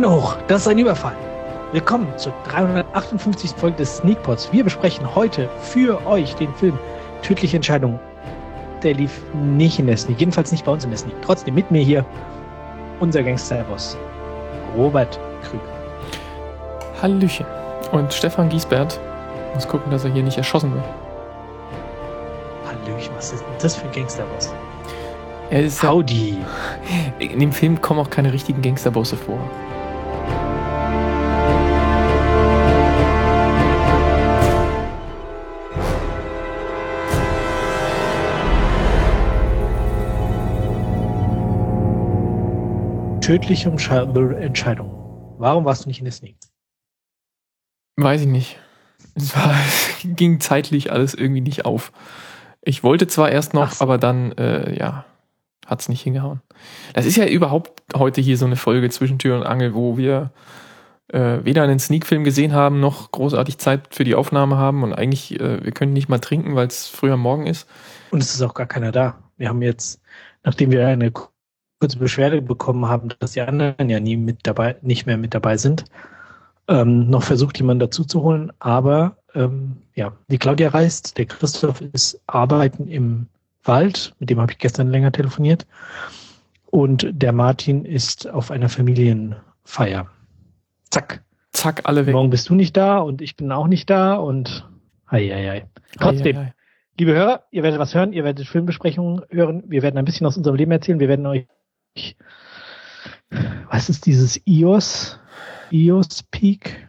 Hände hoch, das ist ein Überfall. Willkommen zur 358. Folge des Sneakpods. Wir besprechen heute für euch den Film Tödliche Entscheidung. Der lief nicht in der Sneak, jedenfalls nicht bei uns in der Sneak. Trotzdem mit mir hier unser Gangster-Boss, Robert Krüger. Hallöchen. Und Stefan Giesbert muss gucken, dass er hier nicht erschossen wird. Hallöchen, was ist denn das für ein Gangster-Boss? Er ist Howdy. In dem Film kommen auch keine richtigen Gangsterbosse vor. Tödliche Entscheidung. Warum warst du nicht in der Sneak? Weiß ich nicht. Es ging zeitlich alles irgendwie nicht auf. Ich wollte zwar erst noch, aber dann, hat's nicht hingehauen. Das ist ja überhaupt heute hier so eine Folge zwischen Tür und Angel, wo wir weder einen Sneak-Film gesehen haben, noch großartig Zeit für die Aufnahme haben und eigentlich, wir können nicht mal trinken, weil es früh am Morgen ist. Und es ist auch gar keiner da. Wir haben jetzt, nachdem wir eine kurze Beschwerde bekommen haben, dass die anderen ja nicht mehr mit dabei sind, noch versucht, jemanden dazu zu holen, aber die Claudia reist, der Christoph ist arbeiten im Wald, mit dem habe ich gestern länger telefoniert, und der Martin ist auf einer Familienfeier. Zack, alle weg. Morgen bist du nicht da und ich bin auch nicht da und Trotzdem, liebe Hörer, ihr werdet was hören, ihr werdet Filmbesprechungen hören, wir werden ein bisschen aus unserem Leben erzählen, wir werden euch, was ist dieses EOS Peak?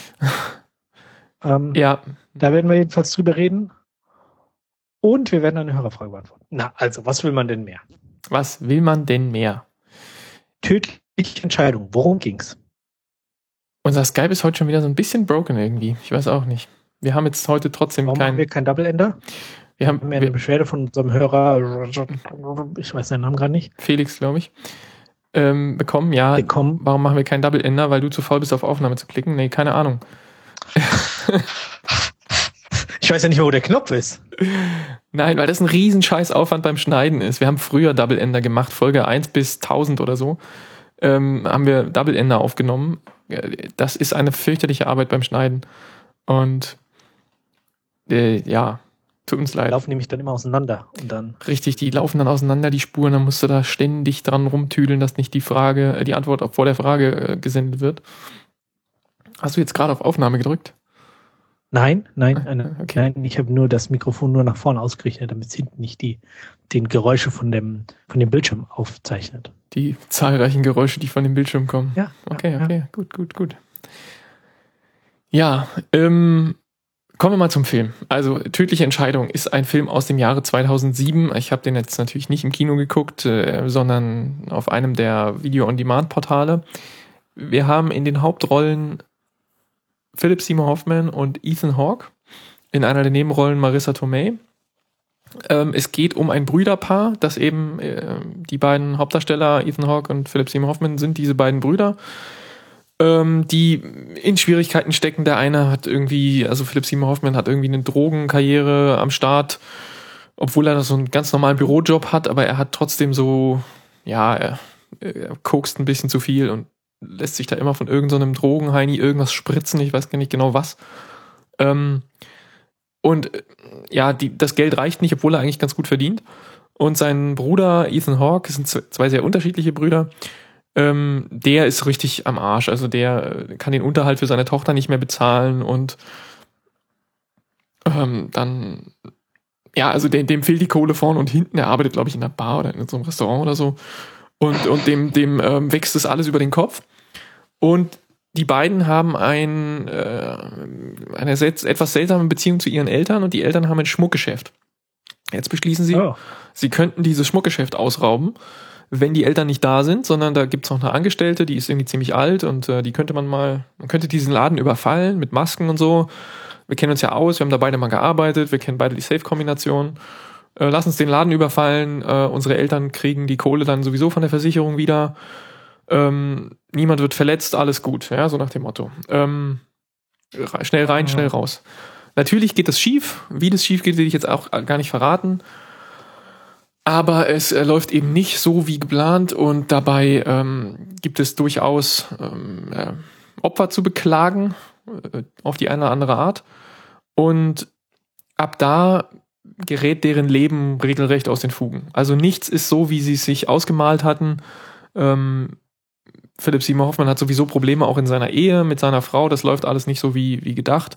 Da werden wir jedenfalls drüber reden. Und wir werden eine Hörerfrage beantworten. Na, also, was will man denn mehr? Was will man denn mehr? Tödliche Entscheidung. Worum ging's? Unser Skype ist heute schon wieder so ein bisschen broken irgendwie. Ich weiß auch nicht. Wir haben jetzt heute trotzdem Warum haben wir kein Double-Ender? Wir haben eine Beschwerde von unserem Hörer, ich weiß seinen Namen gerade nicht. Felix, glaube ich. Bekommen. Warum machen wir kein Double-Ender? Weil du zu faul bist, auf Aufnahme zu klicken? Nee, keine Ahnung. Ich weiß ja nicht mehr, wo der Knopf ist. Nein, weil das ein riesen Scheißaufwand beim Schneiden ist. Wir haben früher Double-Ender gemacht, Folge 1 bis 1000 oder so. Haben wir Double-Ender aufgenommen. Das ist eine fürchterliche Arbeit beim Schneiden. Und tut uns leid. Die laufen nämlich dann immer auseinander. Und dann richtig, die laufen dann auseinander, die Spuren. Dann musst du da ständig dran rumtüdeln, dass nicht die Antwort vor der Frage gesendet wird. Hast du jetzt gerade auf Aufnahme gedrückt? Nein, Okay. nein, ich habe nur das Mikrofon nur nach vorne ausgerichtet, damit es hinten nicht den Geräusche von dem Bildschirm aufzeichnet. Die zahlreichen Geräusche, die von dem Bildschirm kommen. Ja. Okay, gut. Ja, kommen wir mal zum Film. Also Tödliche Entscheidung ist ein Film aus dem Jahre 2007. Ich habe den jetzt natürlich nicht im Kino geguckt, sondern auf einem der Video-on-Demand-Portale. Wir haben in den Hauptrollen Philip Seymour Hoffman und Ethan Hawke. In einer der Nebenrollen Marissa Tomei. Es geht um ein Brüderpaar, das eben die beiden Hauptdarsteller, Ethan Hawke und Philip Seymour Hoffman, sind diese beiden Brüder, die in Schwierigkeiten stecken. Der eine hat Philip Seymour Hoffman hat irgendwie eine Drogenkarriere am Start, obwohl er so einen ganz normalen Bürojob hat, aber er hat trotzdem er kokst ein bisschen zu viel und lässt sich da immer von irgendeinem Drogenheini irgendwas spritzen, ich weiß gar nicht genau was. Das Geld reicht nicht, obwohl er eigentlich ganz gut verdient. Und sein Bruder Ethan Hawke, das sind zwei sehr unterschiedliche Brüder, der ist richtig am Arsch. Also der kann den Unterhalt für seine Tochter nicht mehr bezahlen und dem fehlt die Kohle vorne und hinten. Er arbeitet, glaube ich, in einer Bar oder in so einem Restaurant oder so. Und dem wächst das alles über den Kopf. Und die beiden haben eine etwas seltsame Beziehung zu ihren Eltern und die Eltern haben ein Schmuckgeschäft. Jetzt beschließen sie, sie könnten dieses Schmuckgeschäft ausrauben, wenn die Eltern nicht da sind, sondern da gibt's noch eine Angestellte, die ist irgendwie ziemlich alt und man könnte diesen Laden überfallen mit Masken und so. Wir kennen uns ja aus, wir haben da beide mal gearbeitet, wir kennen beide die Safe-Kombination. Lass uns den Laden überfallen, unsere Eltern kriegen die Kohle dann sowieso von der Versicherung wieder. Niemand wird verletzt, alles gut, ja, so nach dem Motto. Schnell rein, schnell raus. Natürlich geht das schief. Wie das schief geht, will ich jetzt auch gar nicht verraten. Aber es läuft eben nicht so wie geplant und dabei gibt es durchaus Opfer zu beklagen, auf die eine oder andere Art. Und ab da gerät deren Leben regelrecht aus den Fugen. Also nichts ist so, wie sie es sich ausgemalt hatten. Philipp Seymour Hoffman hat sowieso Probleme auch in seiner Ehe mit seiner Frau. Das läuft alles nicht so wie gedacht.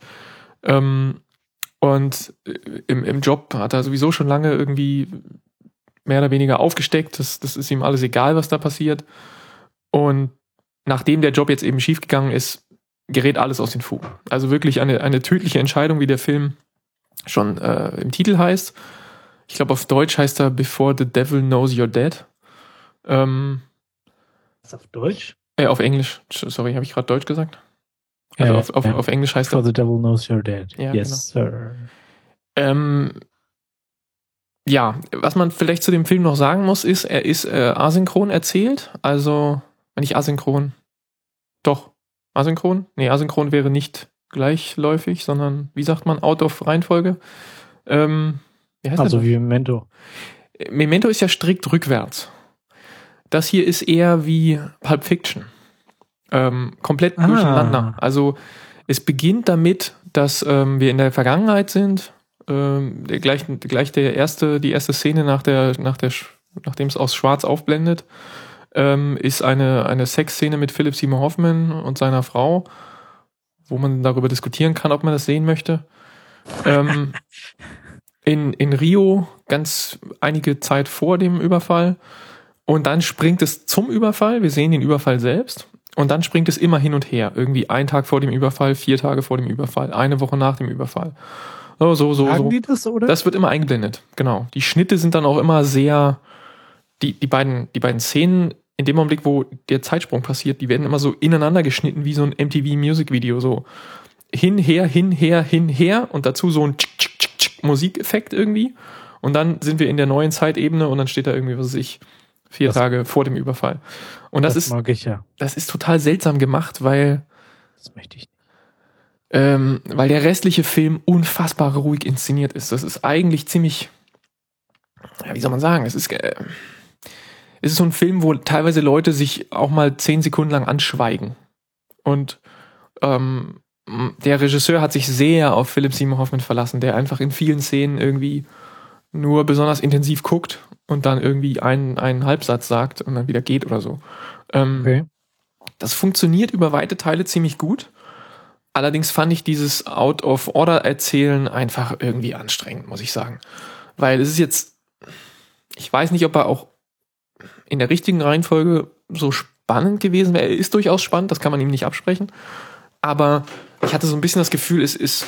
Und im Job hat er sowieso schon lange irgendwie mehr oder weniger aufgesteckt. Das ist ihm alles egal, was da passiert. Und nachdem der Job jetzt eben schiefgegangen ist, gerät alles aus den Fugen. Also wirklich eine tödliche Entscheidung, wie der Film schon im Titel heißt. Ich glaube, auf Deutsch heißt er Before the Devil Knows You're Dead. Was auf Deutsch? Auf Englisch. Sorry, habe ich gerade Deutsch gesagt? Also auf Englisch heißt er... Before the Devil Knows You're Dead. Ja, yes, genau. Sir. Ja, was man vielleicht zu dem Film noch sagen muss, ist, er ist asynchron erzählt. Also, nicht asynchron. Doch. Asynchron? Nee, asynchron wäre nicht gleichläufig, sondern, wie sagt man, out of Reihenfolge. Wie heißt Also das? wie Memento. Memento ist ja strikt rückwärts. Das hier ist eher wie Pulp Fiction. Komplett durcheinander. Also es beginnt damit, dass wir in der Vergangenheit sind. Die erste Szene nachdem es aus Schwarz aufblendet, ist eine Sexszene mit Philipp Seymour Hoffman und seiner Frau, wo man darüber diskutieren kann, ob man das sehen möchte. In Rio, ganz einige Zeit vor dem Überfall. Und dann springt es zum Überfall. Wir sehen den Überfall selbst. Und dann springt es immer hin und her. Irgendwie 1 Tag vor dem Überfall, 4 Tage vor dem Überfall, 1 Woche nach dem Überfall. So. Sagen die das, oder? Das wird immer eingeblendet, genau. Die Schnitte sind dann auch immer sehr... Die beiden Szenen, in dem Augenblick, wo der Zeitsprung passiert, die werden immer so ineinander geschnitten, wie so ein MTV-Music-Video. So hinher und dazu so ein Musikeffekt irgendwie. Und dann sind wir in der neuen Zeitebene und dann steht da irgendwie, was weiß ich, 4 Tage vor dem Überfall. Und das mag ich ja. Das ist total seltsam gemacht, weil Das möchte ich nicht. Weil der restliche Film unfassbar ruhig inszeniert ist. Das ist eigentlich ziemlich, ja, wie soll man sagen, es ist so ein Film, wo teilweise Leute sich auch mal 10 Sekunden lang anschweigen. Und der Regisseur hat sich sehr auf Philipp Seymour Hoffman verlassen, der einfach in vielen Szenen irgendwie nur besonders intensiv guckt und dann irgendwie einen Halbsatz sagt und dann wieder geht oder so. Okay. Das funktioniert über weite Teile ziemlich gut. Allerdings fand ich dieses Out-of-Order-Erzählen einfach irgendwie anstrengend, muss ich sagen. Weil es ist jetzt, ich weiß nicht, ob er auch in der richtigen Reihenfolge so spannend gewesen wäre. Er ist durchaus spannend, das kann man ihm nicht absprechen. Aber ich hatte so ein bisschen das Gefühl, es ist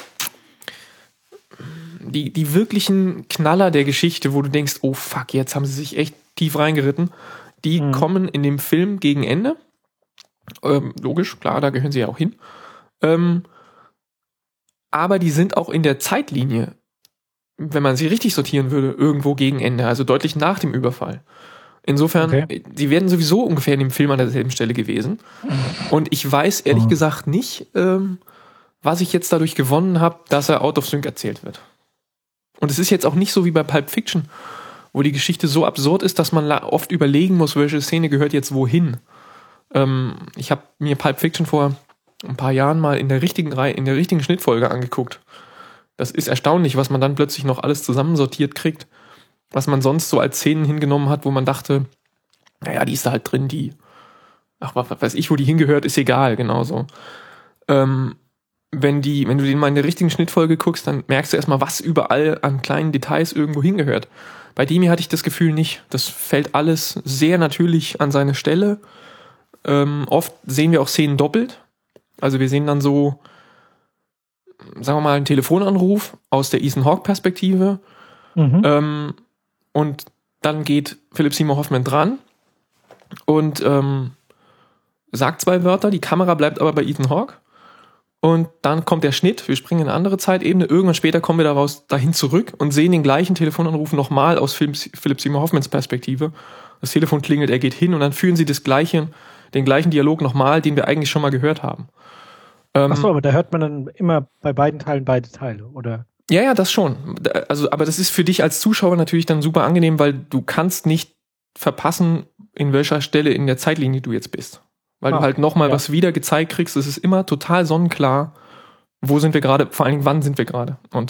die wirklichen Knaller der Geschichte, wo du denkst, oh fuck, jetzt haben sie sich echt tief reingeritten, die kommen in dem Film gegen Ende. Logisch, klar, da gehören sie ja auch hin. Aber die sind auch in der Zeitlinie, wenn man sie richtig sortieren würde, irgendwo gegen Ende, also deutlich nach dem Überfall. Insofern, sie werden sowieso ungefähr in dem Film an derselben Stelle gewesen. Und ich weiß ehrlich gesagt nicht, was ich jetzt dadurch gewonnen habe, dass er out of sync erzählt wird. Und es ist jetzt auch nicht so wie bei Pulp Fiction, wo die Geschichte so absurd ist, dass man oft überlegen muss, welche Szene gehört jetzt wohin. Ich habe mir Pulp Fiction vor ein paar Jahren mal in der richtigen Schnittfolge angeguckt. Das ist erstaunlich, was man dann plötzlich noch alles zusammensortiert kriegt, was man sonst so als Szenen hingenommen hat, wo man dachte, naja, die ist da halt drin, was weiß ich, wo die hingehört, ist egal, genauso. Wenn du den mal in der richtigen Schnittfolge guckst, dann merkst du erstmal, was überall an kleinen Details irgendwo hingehört. Bei dem hier hatte ich das Gefühl nicht. Das fällt alles sehr natürlich an seine Stelle. Oft sehen wir auch Szenen doppelt. Also wir sehen dann so, sagen wir mal, einen Telefonanruf aus der Ethan Hawke-Perspektive. Und dann geht Philipp Seymour Hoffman dran und sagt 2 Wörter. Die Kamera bleibt aber bei Ethan Hawke. Und dann kommt der Schnitt, wir springen in eine andere Zeitebene, irgendwann später kommen wir dahin zurück und sehen den gleichen Telefonanruf nochmal aus Philipp Seymour Hoffmans Perspektive. Das Telefon klingelt, er geht hin und dann führen sie den gleichen Dialog nochmal, den wir eigentlich schon mal gehört haben. Achso, aber da hört man dann immer bei beiden Teilen beide Teile, oder? Ja, das schon. Also, aber das ist für dich als Zuschauer natürlich dann super angenehm, weil du kannst nicht verpassen, in welcher Stelle in der Zeitlinie du jetzt bist. weil du halt nochmal was wieder gezeigt kriegst. Es ist immer total sonnenklar, wo sind wir gerade, vor allen Dingen, wann sind wir gerade. Und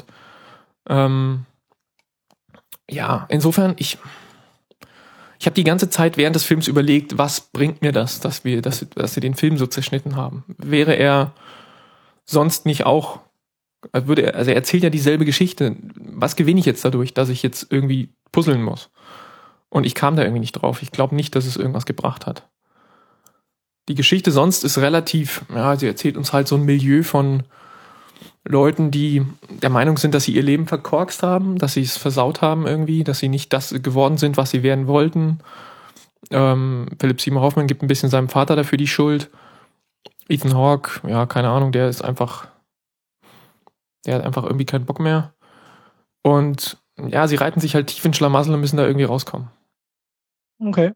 insofern, ich habe die ganze Zeit während des Films überlegt, was bringt mir das, dass wir den Film so zerschnitten haben. Wäre er sonst nicht auch, also er erzählt ja dieselbe Geschichte. Was gewinne ich jetzt dadurch, dass ich jetzt irgendwie puzzeln muss? Und ich kam da irgendwie nicht drauf. Ich glaube nicht, dass es irgendwas gebracht hat. Die Geschichte sonst ist relativ, sie erzählt uns halt so ein Milieu von Leuten, die der Meinung sind, dass sie ihr Leben verkorkst haben, dass sie es versaut haben irgendwie, dass sie nicht das geworden sind, was sie werden wollten. Philip Seymour Hoffman gibt ein bisschen seinem Vater dafür die Schuld. Ethan Hawke, keine Ahnung, der hat einfach irgendwie keinen Bock mehr. Und sie reiten sich halt tief in Schlamassel und müssen da irgendwie rauskommen. Okay.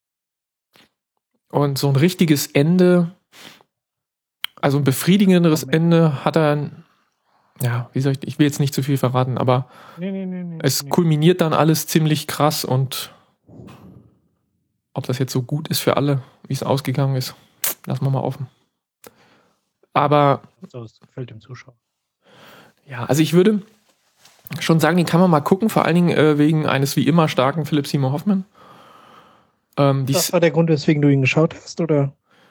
Und so ein richtiges Ende, also ein befriedigenderes Ende hat er. Ich will jetzt nicht zu viel verraten, aber es kulminiert dann alles ziemlich krass und ob das jetzt so gut ist für alle, wie es ausgegangen ist, lassen wir mal offen. Aber das gefällt dem Zuschauer. Ja, also ich würde schon sagen, den kann man mal gucken, vor allen Dingen wegen eines wie immer starken Philip Seymour Hoffman. Das war der Grund, weswegen du ihn geschaut hast, oder?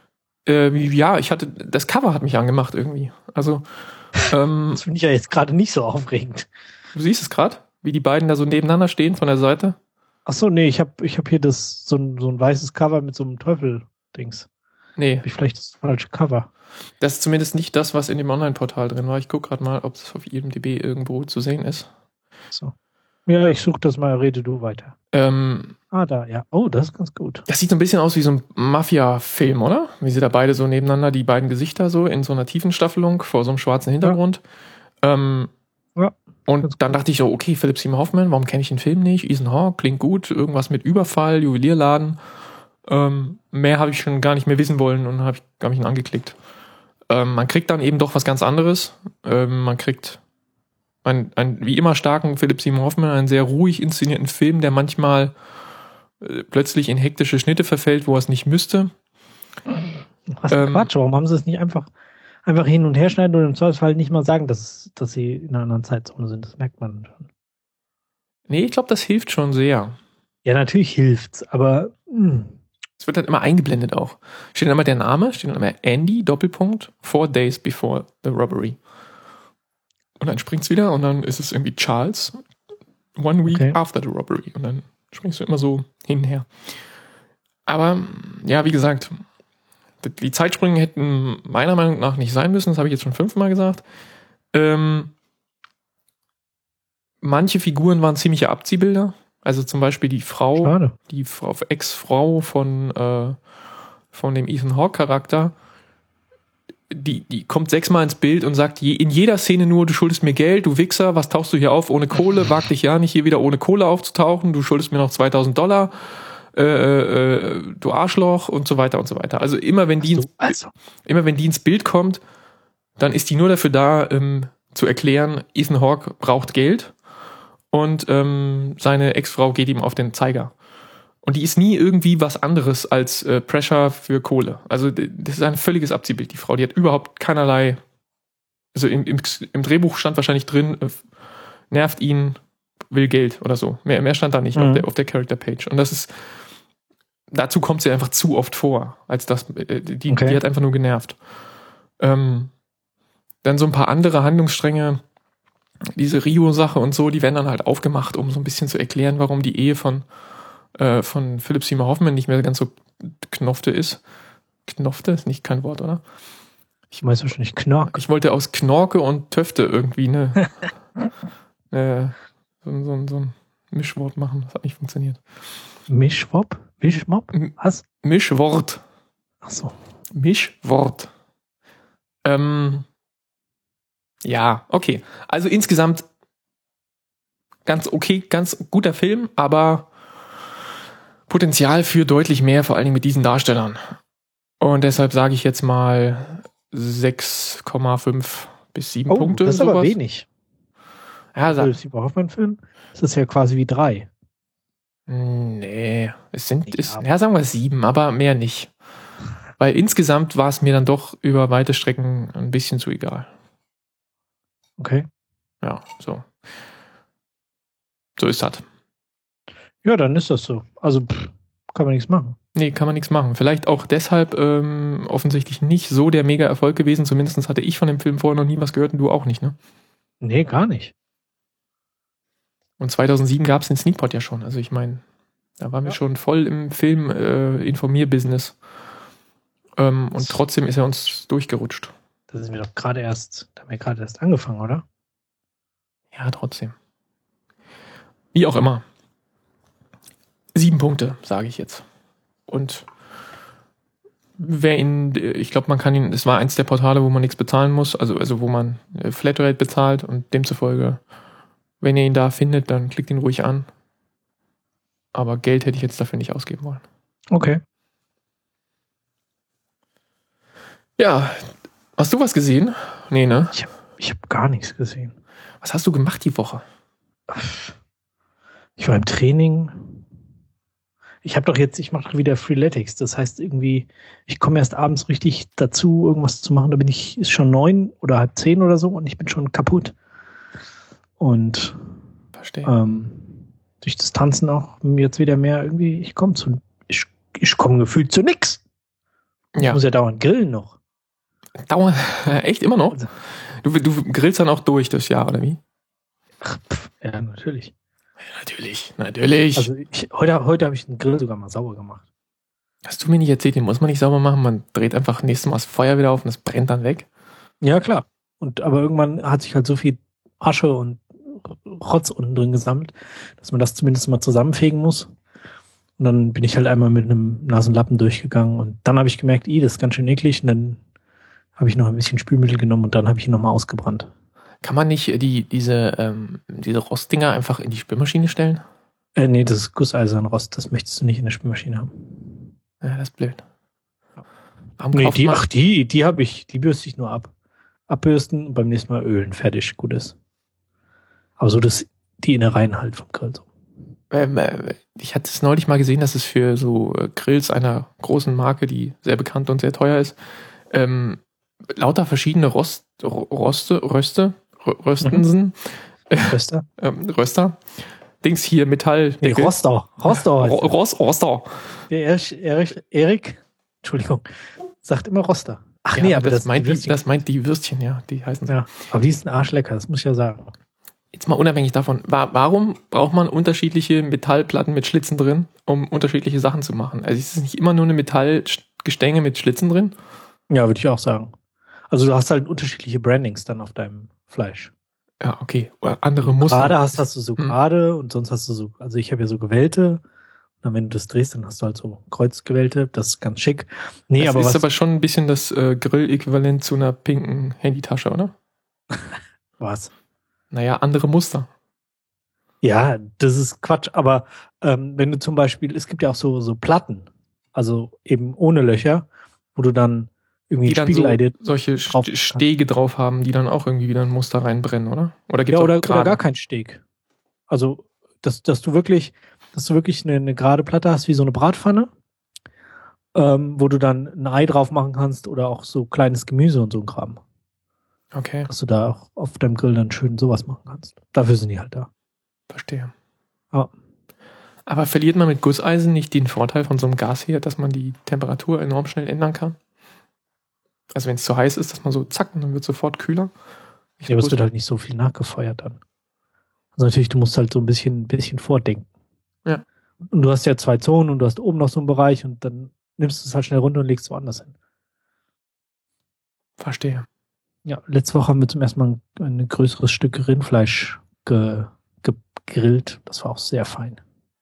Das Cover hat mich angemacht irgendwie. Also das finde ich ja jetzt gerade nicht so aufregend. Du siehst es gerade, wie die beiden da so nebeneinander stehen von der Seite? Ach so, nee, ich hab hier so ein weißes Cover mit so einem Teufel-Dings. Nee. Hab ich vielleicht das falsche Cover? Das ist zumindest nicht das, was in dem Online-Portal drin war. Ich gucke gerade mal, ob es auf IMDb irgendwo zu sehen ist. So. Ja, ich suche das mal, rede du weiter. Da, ja. Oh, das ist ganz gut. Das sieht so ein bisschen aus wie so ein Mafia-Film, oder? Wie sie da beide so nebeneinander, die beiden Gesichter so in so einer tiefen Staffelung vor so einem schwarzen Hintergrund. Und dann dachte ich so, okay, Philip Seymour Hoffman, warum kenne ich den Film nicht? Ethan Hawke, klingt gut, irgendwas mit Überfall, Juwelierladen. Mehr habe ich schon gar nicht mehr wissen wollen und habe mich ihn angeklickt. Man kriegt dann eben doch was ganz anderes. Man kriegt einen wie immer starken Philip Seymour Hoffman, einen sehr ruhig inszenierten Film, der manchmal plötzlich in hektische Schnitte verfällt, wo er es nicht müsste. Was Quatsch, warum haben sie es nicht einfach hin und her schneiden und im Zweifelsfall nicht mal sagen, dass sie in einer anderen Zeitzone sind? Das merkt man schon. Nee, ich glaube, das hilft schon sehr. Ja, natürlich hilft's, aber es wird dann immer eingeblendet auch. Steht dann immer der Name, steht dann immer Andy, Doppelpunkt, 4 days before the robbery. Und dann springt's wieder und dann ist es irgendwie Charles, 1 week after the robbery. Und dann springst du immer so hin und her. Aber, wie gesagt, die Zeitsprünge hätten meiner Meinung nach nicht sein müssen, das habe ich jetzt schon 5-mal gesagt. Manche Figuren waren ziemliche Abziehbilder. Also zum Beispiel die Ex-Frau von dem Ethan Hawke-Charakter, die kommt 6-mal ins Bild und sagt in jeder Szene nur, du schuldest mir Geld, du Wichser, was tauchst du hier auf ohne Kohle? Wag dich ja nicht, hier wieder ohne Kohle aufzutauchen, du schuldest mir noch $2.000, du Arschloch und so weiter und so weiter. Also immer wenn die ins Bild kommt, dann ist die nur dafür da, zu erklären, Ethan Hawke braucht Geld und seine Ex-Frau geht ihm auf den Zeiger. Und die ist nie irgendwie was anderes als Pressure für Kohle. Also das ist ein völliges Abziehbild, die Frau. Die hat überhaupt keinerlei, also im Drehbuch stand wahrscheinlich drin, nervt ihn, will Geld oder so. Mehr stand da nicht auf der Character-Page. Und dazu kommt sie einfach zu oft vor, als das, die hat einfach nur genervt. Dann so ein paar andere Handlungsstränge, diese Rio-Sache und so, die werden dann halt aufgemacht, um so ein bisschen zu erklären, warum die Ehe von Philip Seymour Hoffman nicht mehr ganz so Knofte ist. Knofte ist nicht kein Wort, oder? Ich weiß wahrscheinlich Knorke. Ich wollte aus Knorke und Töfte irgendwie so ein Mischwort machen. Das hat nicht funktioniert. Mischwort? Was? Mischwort. Ach so. Mischwort. Ja, okay. Also insgesamt ganz guter Film, aber Potenzial für deutlich mehr, vor allen Dingen mit diesen Darstellern. Und deshalb sage ich jetzt mal 6,5 bis 7 Punkte. Das ist aber wenig. Ja, das ist überhaupt ein Film. Das ist ja quasi wie 3. Nee, sagen wir 7, aber mehr nicht. Weil insgesamt war es mir dann doch über weite Strecken ein bisschen zu egal. Okay. Ja, so. So ist das. Ja, dann ist das so. Also kann man nichts machen. Nee, kann man nichts machen. Vielleicht auch deshalb offensichtlich nicht so der Mega-Erfolg gewesen. Zumindest hatte ich von dem Film vorher noch nie was gehört und du auch nicht, ne? Nee, gar nicht. Und 2007 gab es den Sneakpot ja schon. Also ich meine, da waren wir schon voll im Film-Informier-Business. Und trotzdem ist er uns durchgerutscht. Das ist mir doch gerade erst, da haben wir gerade erst angefangen, oder? Ja, trotzdem. Wie auch immer. 7 Punkte, sage ich jetzt. Und wer ihn, ich glaube, man kann ihn, es war eins der Portale, wo man nichts bezahlen muss, also wo man Flatrate bezahlt und demzufolge, wenn ihr ihn da findet, dann klickt ihn ruhig an. Aber Geld hätte ich jetzt dafür nicht ausgeben wollen. Okay. Ja, hast du was gesehen? Nee, ne? Ich hab gar nichts gesehen. Was hast du gemacht die Woche? Ich war im Training. Ich mache doch wieder Freeletics. Das heißt irgendwie, ich komme erst abends richtig dazu, irgendwas zu machen. Da ist schon 9 oder halb 10 oder so und ich bin schon kaputt. Und Verstehe. durch das Tanzen auch jetzt wieder mehr irgendwie, ich komme gefühlt zu nix. Ich muss ja dauernd grillen noch. Echt immer noch? Du grillst dann auch durchs Jahr, oder wie? Ja, natürlich. Natürlich. Also heute habe ich den Grill sogar mal sauber gemacht. Hast du mir nicht erzählt, den muss man nicht sauber machen, man dreht einfach nächstes Mal das Feuer wieder auf und es brennt dann weg? Ja, klar. Aber irgendwann hat sich halt so viel Asche und Rotz unten drin gesammelt, dass man das zumindest mal zusammenfegen muss. Und dann bin ich halt einmal mit einem Nasenlappen durchgegangen und dann habe ich gemerkt, das ist ganz schön eklig. Und dann habe ich noch ein bisschen Spülmittel genommen und dann habe ich ihn nochmal ausgebrannt. Kann man nicht diese Rostdinger einfach in die Spülmaschine stellen? Nee, das ist Gusseisenrost. Das möchtest du nicht in der Spülmaschine haben. Ja, das ist blöd. Die bürste ich nur ab. Abbürsten und beim nächsten Mal ölen. Fertig, gut ist. Aber so die Innereien halt vom Grill so. Ich hatte es neulich mal gesehen, dass es für so Grills einer großen Marke, die sehr bekannt und sehr teuer ist, lauter verschiedene Röster. Dings hier, Metall. Nee, Roster. Roster. Der Erik, Entschuldigung, sagt immer Roster. Ach ja, nee, aber das meint die Würstchen, ja, die heißen so. Ja, aber die sind arschlecker, das muss ich ja sagen. Jetzt mal unabhängig davon, warum braucht man unterschiedliche Metallplatten mit Schlitzen drin, um unterschiedliche Sachen zu machen? Also ist es nicht immer nur eine Metallgestänge mit Schlitzen drin? Ja, würde ich auch sagen. Also du hast halt unterschiedliche Brandings dann auf deinem Fleisch. Ja, okay. Oder andere Muster. Gerade hast du so gerade und sonst hast du so, also ich habe ja so gewellte. Und wenn du das drehst, dann hast du halt so Kreuzgewellte. Das ist ganz schick. Nee, das ist aber schon ein bisschen das Grill-Äquivalent zu einer pinken Handytasche, oder? Was? Naja, andere Muster. Ja, das ist Quatsch. Aber wenn du zum Beispiel, es gibt ja auch so Platten, also eben ohne Löcher, wo du dann irgendwie die dann solche Stege drauf haben, die dann auch irgendwie wieder ein Muster reinbrennen, oder? Oder gibt's oder gar kein Steg. Also, dass du wirklich eine gerade Platte hast, wie so eine Bratpfanne, wo du dann ein Ei drauf machen kannst oder auch so kleines Gemüse und so ein Kram. Okay. Dass du da auch auf deinem Grill dann schön sowas machen kannst. Dafür sind die halt da. Verstehe. Ja. Aber verliert man mit Gusseisen nicht den Vorteil von so einem Gasherd, dass man die Temperatur enorm schnell ändern kann? Also wenn es zu heiß ist, dass man so zack, und dann wird es sofort kühler. Ja, aber es wird halt nicht so viel nachgefeuert dann. Also natürlich, du musst halt so ein bisschen vordenken. Ja. Und du hast ja 2 Zonen und du hast oben noch so einen Bereich und dann nimmst du es halt schnell runter und legst es woanders hin. Verstehe. Ja, letzte Woche haben wir zum ersten Mal ein größeres Stück Rindfleisch gegrillt. Das war auch sehr fein.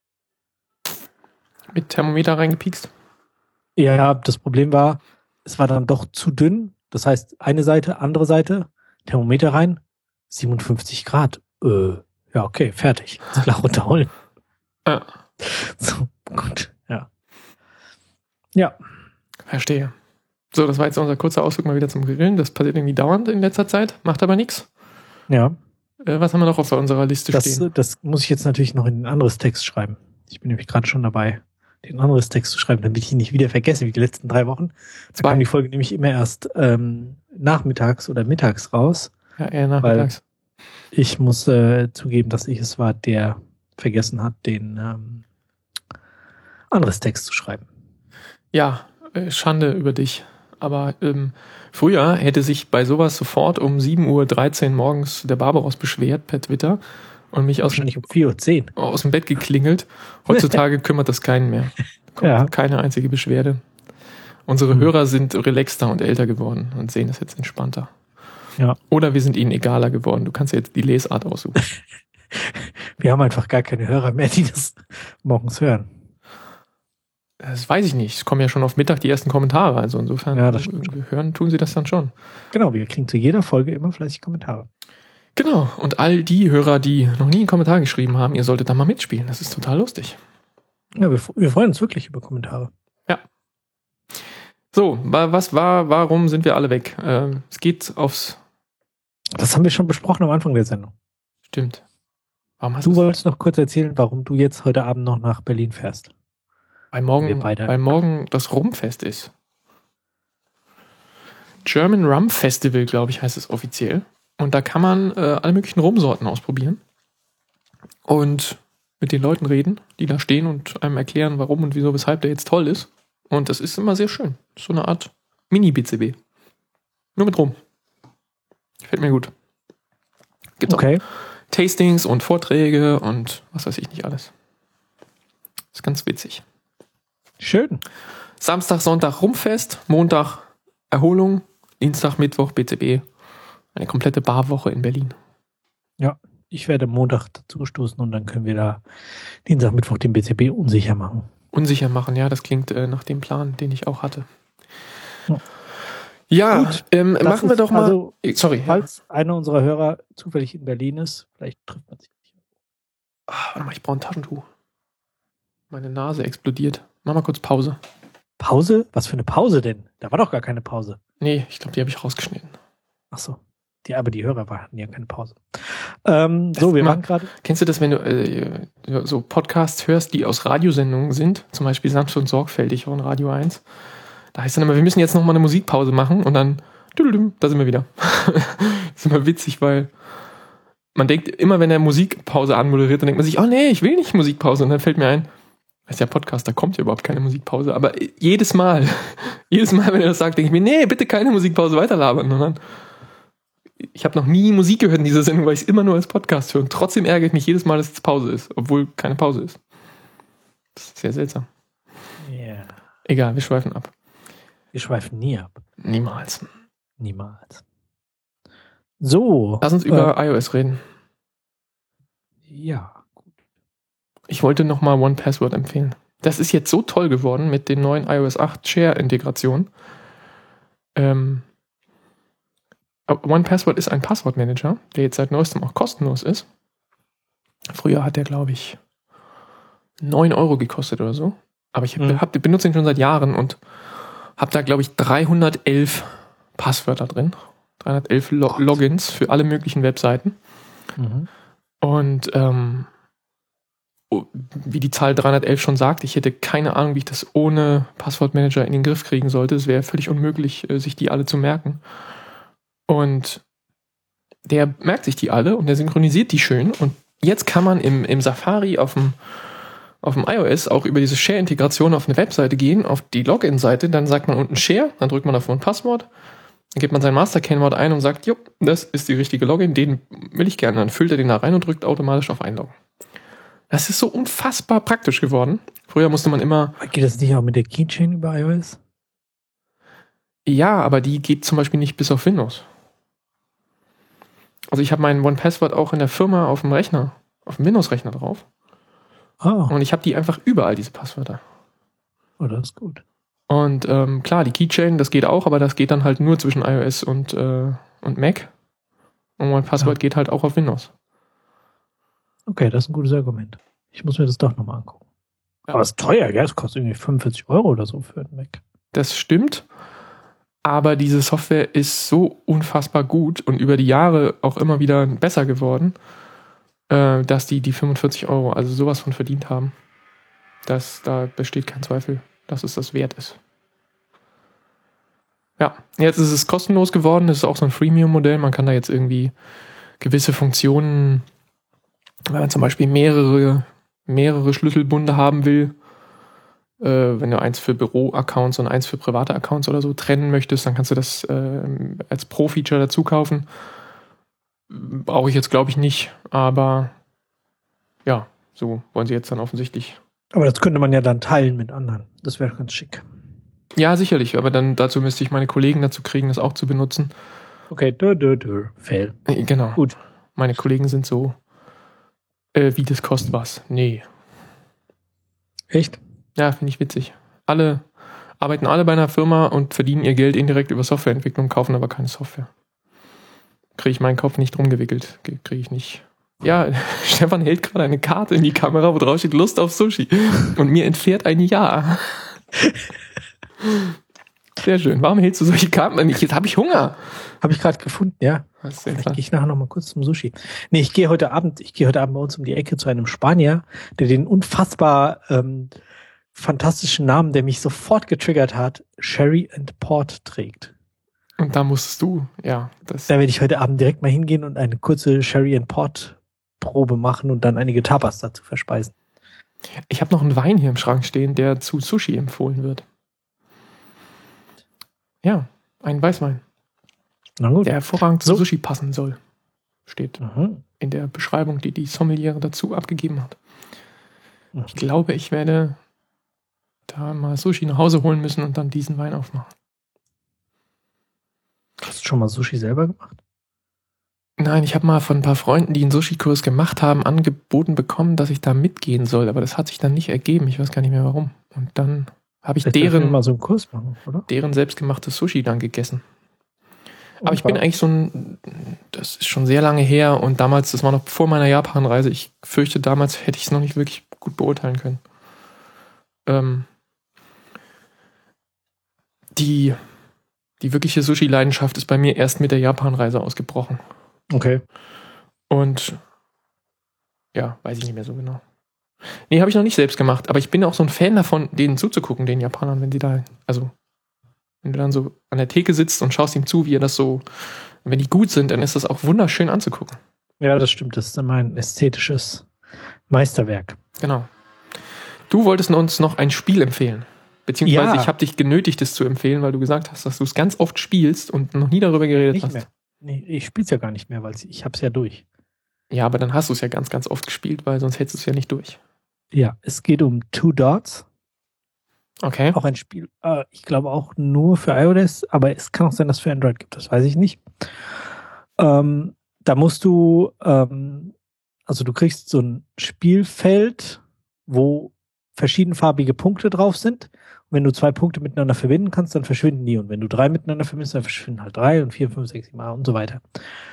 Mit Thermometer reingepiekst? Ja, das Problem war, es war dann doch zu dünn. Das heißt, eine Seite, andere Seite, Thermometer rein, 57 Grad. Ja, okay, fertig. Jetzt klar runterholen. Ja. So, gut, ja. Ja. Verstehe. So, das war jetzt unser kurzer Ausflug mal wieder zum Grillen. Das passiert irgendwie dauernd in letzter Zeit, macht aber nichts. Ja. Was haben wir noch auf unserer Liste stehen? Das muss ich jetzt natürlich noch in ein anderes Text schreiben. Ich bin nämlich gerade schon dabei, den anderes Text zu schreiben, damit ich ihn nicht wieder vergesse, wie die letzten 3 Wochen. Da kam die Folge nämlich immer erst nachmittags oder mittags raus. Ja, eher nachmittags. Ich muss zugeben, dass ich es war, der vergessen hat, den anderes Text zu schreiben. Ja, Schande über dich. Aber früher hätte sich bei sowas sofort um 7:13 Uhr morgens der Barbaros beschwert per Twitter und mich wahrscheinlich um 4:10 Uhr aus dem Bett geklingelt. Heutzutage kümmert das keinen mehr. Kommt keine einzige Beschwerde. Unsere Hörer sind relaxter und älter geworden und sehen es jetzt entspannter. Ja. Oder wir sind ihnen egaler geworden. Du kannst jetzt die Lesart aussuchen. Wir haben einfach gar keine Hörer mehr, die das morgens hören. Das weiß ich nicht. Es kommen ja schon auf Mittag die ersten Kommentare. Also insofern hören tun sie das dann schon. Genau, wir kriegen zu jeder Folge immer fleißig Kommentare. Genau. Und all die Hörer, die noch nie einen Kommentar geschrieben haben, ihr solltet da mal mitspielen. Das ist total lustig. Ja, wir freuen uns wirklich über Kommentare. Ja. So, warum sind wir alle weg? Es geht aufs... Das haben wir schon besprochen am Anfang der Sendung. Stimmt. Du wolltest noch kurz erzählen, warum du jetzt heute Abend noch nach Berlin fährst. Weil morgen das Rumfest ist. German Rum Festival, glaube ich, heißt es offiziell. Und da kann man alle möglichen Rumsorten ausprobieren. Und mit den Leuten reden, die da stehen und einem erklären, warum und wieso, weshalb der jetzt toll ist. Und das ist immer sehr schön. So eine Art Mini-BCB. Nur mit Rum. Gefällt mir gut. Gibt auch Tastings und Vorträge und was weiß ich nicht alles. Ist ganz witzig. Schön. Samstag, Sonntag Rumfest, Montag Erholung, Dienstag, Mittwoch BCB. Eine komplette Barwoche in Berlin. Ja, ich werde Montag dazu stoßen und dann können wir da Dienstag, Mittwoch den BCB unsicher machen. Unsicher machen, ja, das klingt nach dem Plan, den ich auch hatte. Ja, machen wir doch mal. Also, falls einer unserer Hörer zufällig in Berlin ist, vielleicht trifft man sich nicht. Warte mal, ich brauche ein Taschentuch. Meine Nase explodiert. Mach mal kurz Pause. Pause? Was für eine Pause denn? Da war doch gar keine Pause. Nee, ich glaube, die habe ich rausgeschnitten. Ach so. Aber die Hörer hatten ja keine Pause. Wir waren gerade. Kennst du das, wenn du so Podcasts hörst, die aus Radiosendungen sind? Zum Beispiel Sanft und Sorgfältig von Radio 1. Da heißt dann immer, wir müssen jetzt nochmal eine Musikpause machen und dann, da sind wir wieder. Das ist immer witzig, weil man denkt, immer wenn er Musikpause anmoderiert, dann denkt man sich, oh nee, ich will nicht Musikpause. Und dann fällt mir ein, das ist ja Podcast, da kommt ja überhaupt keine Musikpause. Aber jedes Mal, wenn er das sagt, denke ich mir, nee, bitte keine Musikpause, weiterlabern. Und dann, ich habe noch nie Musik gehört in dieser Sendung, weil ich es immer nur als Podcast höre. Und trotzdem ärgere ich mich jedes Mal, dass es Pause ist, obwohl keine Pause ist. Das ist sehr seltsam. Yeah. Egal, wir schweifen ab. Wir schweifen nie ab. Niemals. So. Lass uns über iOS reden. Ja, gut. Ich wollte nochmal OnePassword empfehlen. Das ist jetzt so toll geworden mit den neuen iOS 8 Share-Integrationen. OnePassword ist ein Passwortmanager, der jetzt seit neuestem auch kostenlos ist. Früher hat der, glaube ich, 9 € gekostet oder so. Aber ich benutze ihn schon seit Jahren und habe da, glaube ich, 311 Passwörter drin. 311 Logins für alle möglichen Webseiten. Mhm. Und wie die Zahl 311 schon sagt, ich hätte keine Ahnung, wie ich das ohne Passwortmanager in den Griff kriegen sollte. Es wäre völlig unmöglich, sich die alle zu merken. Und der merkt sich die alle und der synchronisiert die schön. Und jetzt kann man im Safari auf dem iOS auch über diese Share-Integration auf eine Webseite gehen, auf die Login-Seite, dann sagt man unten Share, dann drückt man auf ein Passwort, dann gibt man sein Master-Kennwort ein und sagt, jo, das ist die richtige Login, den will ich gerne. Dann füllt er den da rein und drückt automatisch auf Einloggen. Das ist so unfassbar praktisch geworden. Früher musste man immer... Geht das nicht auch mit der Keychain über iOS? Ja, aber die geht zum Beispiel nicht bis auf Windows. Also ich habe mein OnePassword auch in der Firma auf dem Rechner, auf dem Windows-Rechner drauf. Oh. Und ich habe die einfach überall, diese Passwörter. Oh, das ist gut. Und klar, die Keychain, das geht auch, aber das geht dann halt nur zwischen iOS und Mac. Und mein Passwort geht halt auch auf Windows. Okay, das ist ein gutes Argument. Ich muss mir das doch nochmal angucken. Ja. Aber es ist teuer, gell? Es kostet irgendwie 45 € oder so für einen Mac. Das stimmt. Aber diese Software ist so unfassbar gut und über die Jahre auch immer wieder besser geworden, dass die 45 € also sowas von verdient haben. Da besteht kein Zweifel, dass es das wert ist. Ja, jetzt ist es kostenlos geworden. Das ist auch so ein Freemium-Modell. Man kann da jetzt irgendwie gewisse Funktionen, wenn man zum Beispiel mehrere Schlüsselbunde haben will, wenn du eins für Büro-Accounts und eins für private Accounts oder so trennen möchtest, dann kannst du das als Pro-Feature dazu kaufen. Brauche ich jetzt, glaube ich, nicht, aber ja, so wollen sie jetzt dann offensichtlich. Aber das könnte man ja dann teilen mit anderen. Das wäre ganz schick. Ja, sicherlich, aber dann dazu müsste ich meine Kollegen dazu kriegen, das auch zu benutzen. Okay, fail. Genau. Gut. Meine Kollegen sind so, wie das kostet was. Nee. Echt? Ja, finde ich witzig. Arbeiten alle bei einer Firma und verdienen ihr Geld indirekt über Softwareentwicklung, kaufen aber keine Software. Kriege ich meinen Kopf nicht drum gewickelt. Kriege ich nicht. Ja, Stefan hält gerade eine Karte in die Kamera, wo drauf steht Lust auf Sushi. Und mir entfährt ein Ja. Sehr schön. Warum hältst du solche Karten nicht? Jetzt habe ich Hunger. Habe ich gerade gefunden, ja. Vielleicht gehe ich nachher noch mal kurz zum Sushi. Nee, ich gehe heute Abend bei uns um die Ecke zu einem Spanier, der den unfassbar fantastischen Namen, der mich sofort getriggert hat, Sherry and Port trägt. Und da musstest du, ja. Da werde ich heute Abend direkt mal hingehen und eine kurze Sherry and Port Probe machen und dann einige Tapas dazu verspeisen. Ich habe noch einen Wein hier im Schrank stehen, der zu Sushi empfohlen wird. Ja, ein Weißwein. Na gut. Der hervorragend zu Sushi passen soll. Steht Mhm. in der Beschreibung, die Sommeliere dazu abgegeben hat. Ich glaube, ich werde da mal Sushi nach Hause holen müssen und dann diesen Wein aufmachen. Hast du schon mal Sushi selber gemacht? Nein, ich habe mal von ein paar Freunden, die einen Sushi-Kurs gemacht haben, angeboten bekommen, dass ich da mitgehen soll. Aber das hat sich dann nicht ergeben. Ich weiß gar nicht mehr warum. Und dann habe ich mal so einen Kurs machen, oder? deren selbstgemachtes Sushi dann gegessen. Aber ich bin eigentlich das ist schon sehr lange her und damals, das war noch vor meiner Japan-Reise. Ich fürchte, damals hätte ich es noch nicht wirklich gut beurteilen können. Die wirkliche Sushi-Leidenschaft ist bei mir erst mit der Japan-Reise ausgebrochen. Okay. Und ja, weiß ich nicht mehr so genau. Nee, habe ich noch nicht selbst gemacht, aber ich bin auch so ein Fan davon, denen zuzugucken, den Japanern, wenn du dann so an der Theke sitzt und schaust ihm zu, wie er das so, wenn die gut sind, dann ist das auch wunderschön anzugucken. Ja, das stimmt, das ist dann mein ästhetisches Meisterwerk. Genau. Du wolltest uns noch ein Spiel empfehlen. Beziehungsweise ich habe dich genötigt, es zu empfehlen, weil du gesagt hast, dass du es ganz oft spielst und noch nie darüber geredet hast. Nicht mehr. Nee, ich spiele es ja gar nicht mehr, weil ich habe es ja durch. Ja, aber dann hast du es ja ganz, ganz oft gespielt, weil sonst hättest du es ja nicht durch. Ja, es geht um Two Dots. Okay. Auch ein Spiel, ich glaube auch nur für iOS, aber es kann auch sein, dass es für Android gibt, das weiß ich nicht. Da musst du, also du kriegst so ein Spielfeld, wo verschiedenfarbige Punkte drauf sind. Und wenn du 2 Punkte miteinander verbinden kannst, dann verschwinden die. Und wenn du 3 miteinander verbindest, dann verschwinden halt 3 und 4, 5, 6, 7 und so weiter.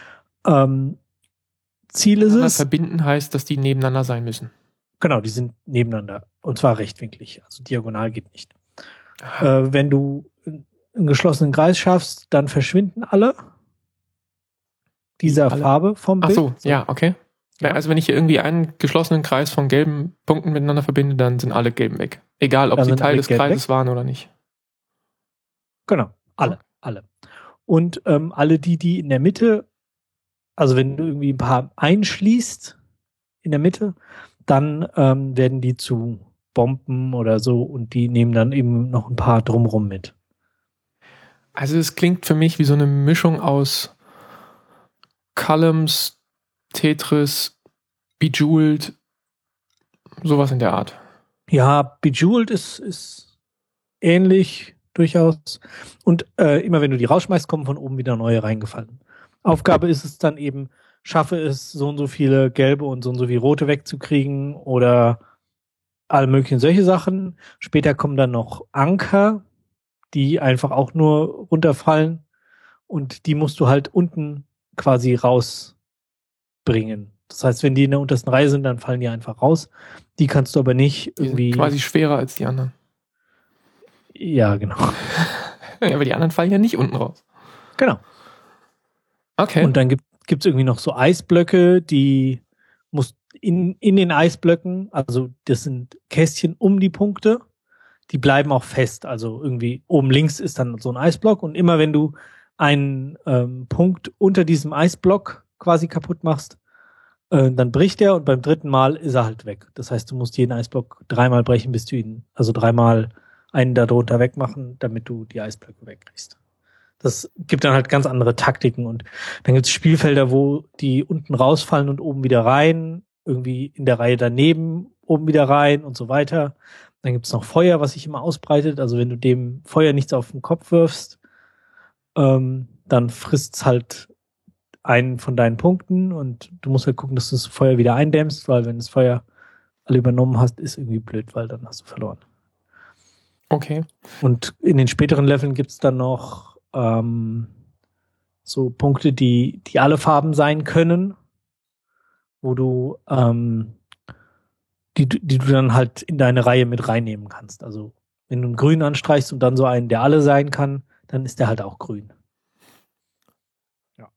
Ziel ist es. Verbinden heißt, dass die nebeneinander sein müssen. Genau, die sind nebeneinander. Und zwar rechtwinklig. Also diagonal geht nicht. Wenn du einen geschlossenen Kreis schaffst, dann verschwinden alle dieser Farbe vom Bild. Ach so, ja, okay. Ja. Also wenn ich hier irgendwie einen geschlossenen Kreis von gelben Punkten miteinander verbinde, dann sind alle gelben weg. Egal, ob sie Teil des Kreises waren oder nicht. Genau, alle. Und alle die in der Mitte, also wenn du irgendwie ein paar einschließt in der Mitte, dann werden die zu Bomben oder so und die nehmen dann eben noch ein paar drumrum mit. Also es klingt für mich wie so eine Mischung aus Columns, Tetris, Bejeweled, sowas in der Art. Ja, Bejeweled ist ähnlich durchaus. Und immer wenn du die rausschmeißt, kommen von oben wieder neue reingefallen. Aufgabe ist es dann eben, schaffe es, so und so viele gelbe und so viele rote wegzukriegen oder alle möglichen solche Sachen. Später kommen dann noch Anker, die einfach auch nur runterfallen und die musst du halt unten quasi rausbringen. Das heißt, wenn die in der untersten Reihe sind, dann fallen die einfach raus. Die kannst du aber nicht irgendwie... Die sind quasi schwerer als die anderen. Ja, genau. Ja, aber die anderen fallen ja nicht unten raus. Genau. Okay. Und dann gibt's irgendwie noch so Eisblöcke, die musst in den Eisblöcken, also das sind Kästchen um die Punkte, die bleiben auch fest. Also irgendwie oben links ist dann so ein Eisblock und immer wenn du einen Punkt unter diesem Eisblock quasi kaputt machst, dann bricht er und beim dritten Mal ist er halt weg. Das heißt, du musst jeden Eisblock 3-mal brechen, bis du ihn, also 3-mal einen darunter wegmachen, damit du die Eisblöcke wegkriegst. Das gibt dann halt ganz andere Taktiken und dann gibt es Spielfelder, wo die unten rausfallen und oben wieder rein, irgendwie in der Reihe daneben oben wieder rein und so weiter. Dann gibt es noch Feuer, was sich immer ausbreitet. Also wenn du dem Feuer nichts auf den Kopf wirfst, dann frisst's halt einen von deinen Punkten und du musst halt gucken, dass du das Feuer wieder eindämmst, weil wenn das Feuer alle übernommen hast, ist irgendwie blöd, weil dann hast du verloren. Okay. Und in den späteren Leveln gibt's dann noch so Punkte, die alle Farben sein können, wo du die du dann halt in deine Reihe mit reinnehmen kannst. Also wenn du einen Grün anstreichst und dann so einen, der alle sein kann, dann ist der halt auch grün. Ja.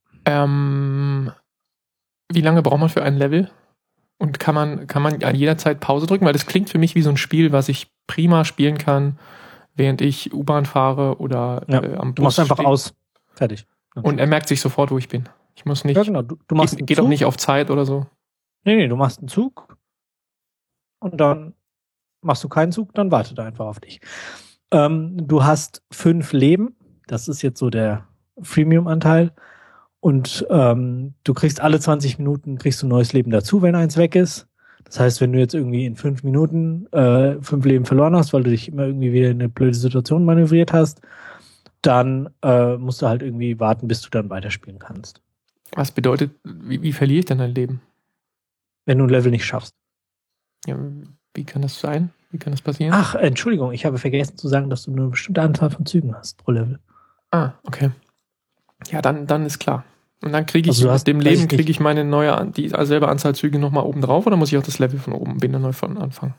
Wie lange braucht man für ein Level? Und kann man an jeder Zeit Pause drücken? Weil das klingt für mich wie so ein Spiel, was ich prima spielen kann, während ich U-Bahn fahre oder am Bus. Du machst einfach aus. Fertig. Und er merkt sich sofort, wo ich bin. Ich muss nicht. Ja, genau. Du machst geht auch nicht auf Zeit oder so. Nee, du machst einen Zug und dann machst du keinen Zug, dann wartet er einfach auf dich. Du hast 5 Leben. Das ist jetzt so der Freemium-Anteil. Und du kriegst alle 20 Minuten kriegst du ein neues Leben dazu, wenn eins weg ist. Das heißt, wenn du jetzt irgendwie in 5 Minuten 5 Leben verloren hast, weil du dich immer irgendwie wieder in eine blöde Situation manövriert hast, dann musst du halt irgendwie warten, bis du dann weiterspielen kannst. Was bedeutet, wie verliere ich denn ein Leben? Wenn du ein Level nicht schaffst. Ja, wie kann das sein? Wie kann das passieren? Ach, Entschuldigung, ich habe vergessen zu sagen, dass du eine bestimmte Anzahl von Zügen hast pro Level. Ah, okay. Ja, dann ist klar. Und dann kriege ich aus dem Leben kriege ich meine dieselbe Anzahl Züge nochmal oben drauf oder muss ich auch das Level von oben wieder neu von anfangen?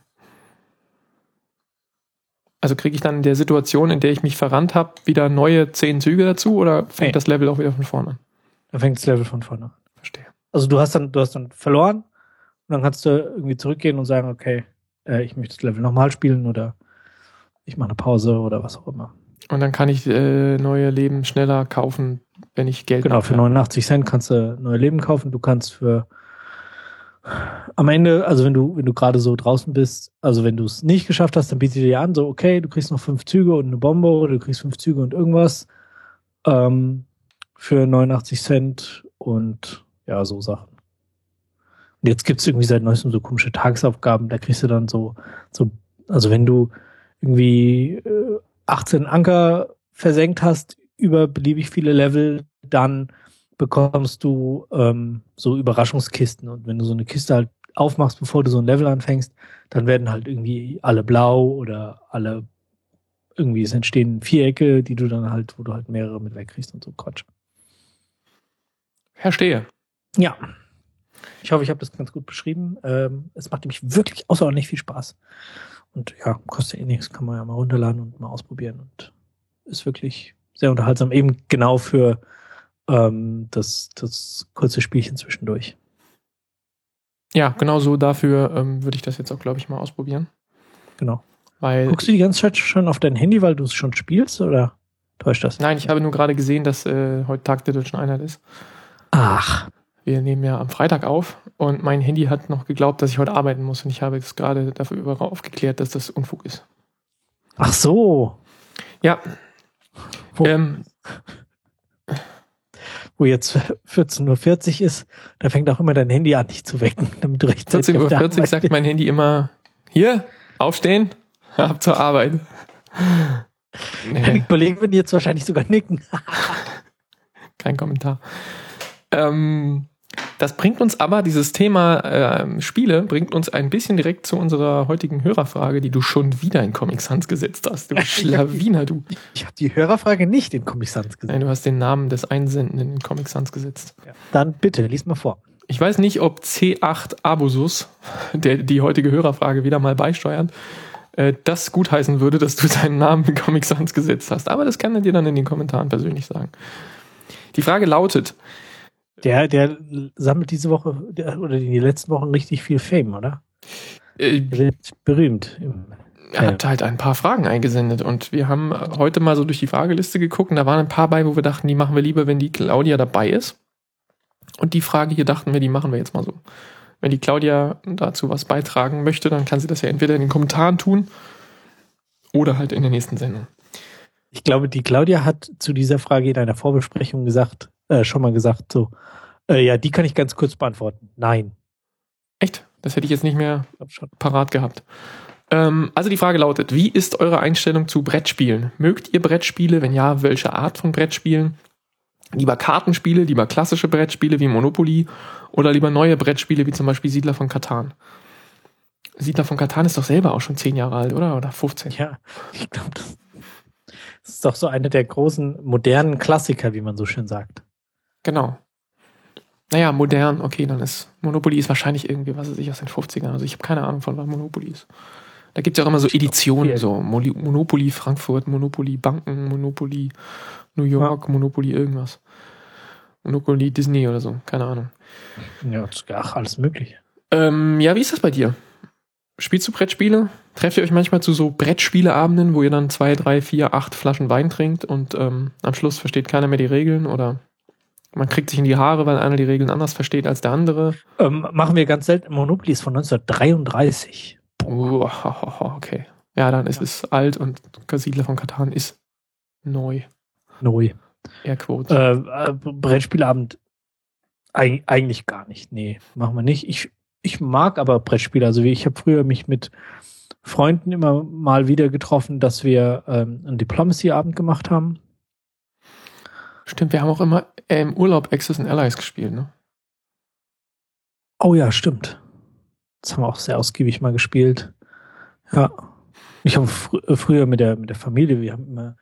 Also kriege ich dann in der Situation, in der ich mich verrannt habe, wieder neue 10 Züge dazu oder fängt das Level auch wieder von vorne an? Dann fängt das Level von vorne an. Verstehe. Also du hast dann verloren und dann kannst du irgendwie zurückgehen und sagen, okay, ich möchte das Level nochmal spielen oder ich mache eine Pause oder was auch immer. Und dann kann ich neue Leben schneller kaufen, wenn ich Geld habe. Genau, für 89 Cent kannst du neue Leben kaufen. Du kannst für am Ende, also wenn du gerade so draußen bist, also wenn du es nicht geschafft hast, dann bietet dir an, so okay, du kriegst noch 5 Züge und eine Bombe oder du kriegst 5 Züge und irgendwas für 89 Cent und ja, so Sachen. Und jetzt gibt's irgendwie seit neuestem so komische Tagesaufgaben, da kriegst du dann so also wenn du irgendwie 18 Anker versenkt hast über beliebig viele Level, dann bekommst du so Überraschungskisten. Und wenn du so eine Kiste halt aufmachst, bevor du so ein Level anfängst, dann werden halt irgendwie alle blau oder alle irgendwie, es entstehen Vierecke, die du dann halt, wo du halt mehrere mit wegkriegst und so Quatsch. Verstehe. Ja. Ich hoffe, ich habe das ganz gut beschrieben. Es macht nämlich wirklich außerordentlich viel Spaß. Und ja, kostet eh nichts, kann man ja mal runterladen und mal ausprobieren. Und ist wirklich sehr unterhaltsam, eben genau für das kurze Spielchen zwischendurch. Ja, genau so dafür würde ich das jetzt auch, glaube ich, mal ausprobieren. Genau. Weil guckst du die ganze Zeit schon auf dein Handy, weil du es schon spielst, oder täuscht das? Nein, ich habe nur gerade gesehen, dass heute Tag der Deutschen Einheit ist. Ach. Wir nehmen ja am Freitag auf und mein Handy hat noch geglaubt, dass ich heute arbeiten muss und ich habe jetzt gerade dafür aufgeklärt, dass das Unfug ist. Ach so. Ja. Wo jetzt 14:40 Uhr ist, da fängt auch immer dein Handy an, dich zu wecken, damit du rechtzeitig 14:40 Uhr sagt mein Handy immer, hier, aufstehen, ab zur Arbeit. Die Kollegen würden jetzt wahrscheinlich sogar nicken. Kein Kommentar. Das bringt uns aber, dieses Thema Spiele, bringt uns ein bisschen direkt zu unserer heutigen Hörerfrage, die du schon wieder in Comic Sans gesetzt hast. Du Schlawiner, du. Ich habe die Hörerfrage nicht in Comic Sans gesetzt. Nein, du hast den Namen des Einsendenden in Comic Sans gesetzt. Ja. Dann bitte, lies mal vor. Ich weiß nicht, ob C8 Abosus, der die heutige Hörerfrage wieder mal beisteuert, das gutheißen würde, dass du deinen Namen in Comic Sans gesetzt hast. Aber das kann er dir dann in den Kommentaren persönlich sagen. Die Frage lautet, Der sammelt diese Woche oder die letzten Wochen richtig viel Fame, oder? Wird berühmt. Er hat halt ein paar Fragen eingesendet und wir haben heute mal so durch die Frageliste geguckt und da waren ein paar bei, wo wir dachten, die machen wir lieber, wenn die Claudia dabei ist. Und die Frage hier dachten wir, die machen wir jetzt mal so. Wenn die Claudia dazu was beitragen möchte, dann kann sie das ja entweder in den Kommentaren tun oder halt in der nächsten Sendung. Ich glaube, die Claudia hat zu dieser Frage in einer Vorbesprechung schon mal gesagt, so, ja, die kann ich ganz kurz beantworten. Nein. Echt? Das hätte ich jetzt nicht mehr parat gehabt. Also die Frage lautet, wie ist eure Einstellung zu Brettspielen? Mögt ihr Brettspiele? Wenn ja, welche Art von Brettspielen? Lieber Kartenspiele, lieber klassische Brettspiele wie Monopoly oder lieber neue Brettspiele wie zum Beispiel Siedler von Catan? Siedler von Catan ist doch selber auch schon 10 Jahre alt, oder? Oder 15? Ja, ich glaube, das ist doch so einer der großen modernen Klassiker, wie man so schön sagt. Genau. Naja, modern, okay, dann ist Monopoly ist wahrscheinlich irgendwie, was weiß ich, aus den 50ern. Also ich habe keine Ahnung von, was Monopoly ist. Da gibt es ja auch immer so Editionen, so Monopoly Frankfurt, Monopoly Banken, Monopoly New York, Monopoly irgendwas. Monopoly Disney oder so, keine Ahnung. Ja, alles mögliche. Ja, wie ist das bei dir? Spielst du Brettspiele? Trefft ihr euch manchmal zu so Brettspieleabenden, wo ihr dann 2, 3, 4, 8 Flaschen Wein trinkt und am Schluss versteht keiner mehr die Regeln oder man kriegt sich in die Haare, weil einer die Regeln anders versteht als der andere? Machen wir ganz selten. Monopoly ist von 1933. Okay. Ja, dann ist es alt und Siedler von Catan ist neu. Airquote. Brettspielabend eigentlich gar nicht. Nee, machen wir nicht. Ich mag aber Brettspiele. Also ich habe früher mich mit Freunden immer mal wieder getroffen, dass wir einen Diplomacy-Abend gemacht haben. Stimmt, wir haben auch immer im Urlaub Axis and Allies gespielt, ne? Oh ja, stimmt. Das haben wir auch sehr ausgiebig mal gespielt. Ja. Ich habe früher mit der Familie, wir haben immer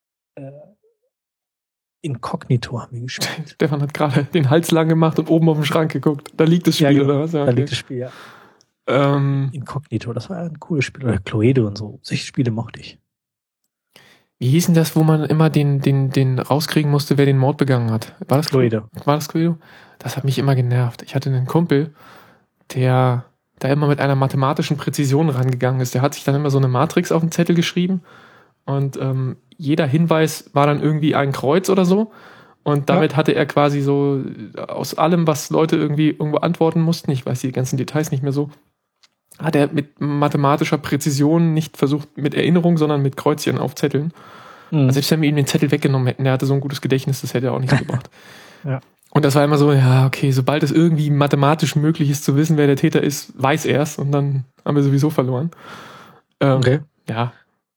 Inkognito haben wir gespielt. Stefan hat gerade den Hals lang gemacht und oben auf den Schrank geguckt. Da liegt das Spiel, genau. Oder was? Ja, okay. Da liegt das Spiel, ja. Inkognito, das war ein cooles Spiel. Oder Cluedo und so. Solche Spiele mochte ich. Wie hieß denn das, wo man immer den rauskriegen musste, wer den Mord begangen hat? War das Cluedo? Das hat mich immer genervt. Ich hatte einen Kumpel, der da immer mit einer mathematischen Präzision rangegangen ist. Der hat sich dann immer so eine Matrix auf den Zettel geschrieben und jeder Hinweis war dann irgendwie ein Kreuz oder so. Und damit hatte er quasi so aus allem, was Leute irgendwie irgendwo antworten mussten, ich weiß die ganzen Details nicht mehr so, hat er mit mathematischer Präzision nicht versucht mit Erinnerung, sondern mit Kreuzchen auf Zetteln. Also selbst wenn wir ihm den Zettel weggenommen hätten, der hatte so ein gutes Gedächtnis, das hätte er auch nicht gebracht. Ja. Und das war immer so, ja, okay, sobald es irgendwie mathematisch möglich ist zu wissen, wer der Täter ist, weiß er es und dann haben wir sowieso verloren. Okay. Ja.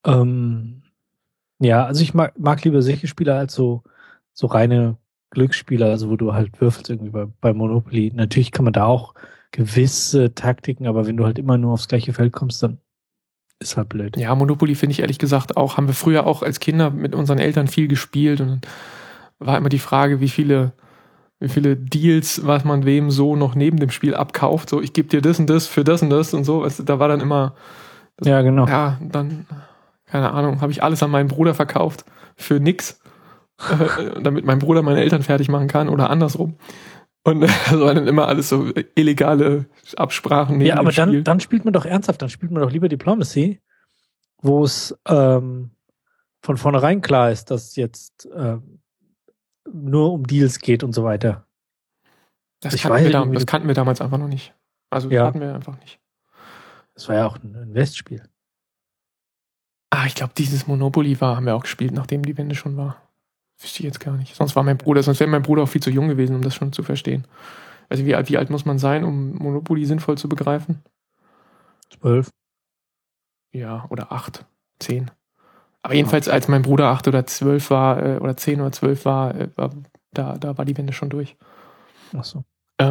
Ja, also ich mag lieber solche Spiele als so reine Glücksspiele, also wo du halt würfelst irgendwie bei Monopoly. Natürlich kann man da auch gewisse Taktiken, aber wenn du halt immer nur aufs gleiche Feld kommst, dann ist halt blöd. Ja, Monopoly finde ich ehrlich gesagt auch, haben wir früher auch als Kinder mit unseren Eltern viel gespielt und dann war immer die Frage, wie viele Deals, was man wem so noch neben dem Spiel abkauft. So, ich gebe dir das und das für das und das und so. Weißt du, da war dann immer ja, genau. Ja, dann, keine Ahnung, habe ich alles an meinen Bruder verkauft für nix, damit mein Bruder meine Eltern fertig machen kann oder andersrum. Und das war dann immer alles so illegale Absprachen. Ja, aber dann spielt man doch ernsthaft, dann spielt man doch lieber Diplomacy, wo es von vornherein klar ist, dass es jetzt nur um Deals geht und so weiter. Das kannten wir damals einfach noch nicht. Also das hatten wir einfach nicht. Das war ja auch ein Investspiel. Ich glaube, dieses Monopoly haben wir auch gespielt, nachdem die Wende schon war. Wüsste ich jetzt gar nicht. Sonst wäre mein Bruder auch viel zu jung gewesen, um das schon zu verstehen. Also wie alt muss man sein, um Monopoly sinnvoll zu begreifen? 12. Ja, oder 8, 10. Aber jedenfalls, als mein Bruder 8 oder 12 war, oder 10 oder 12 war, da war die Wende schon durch. Ach so.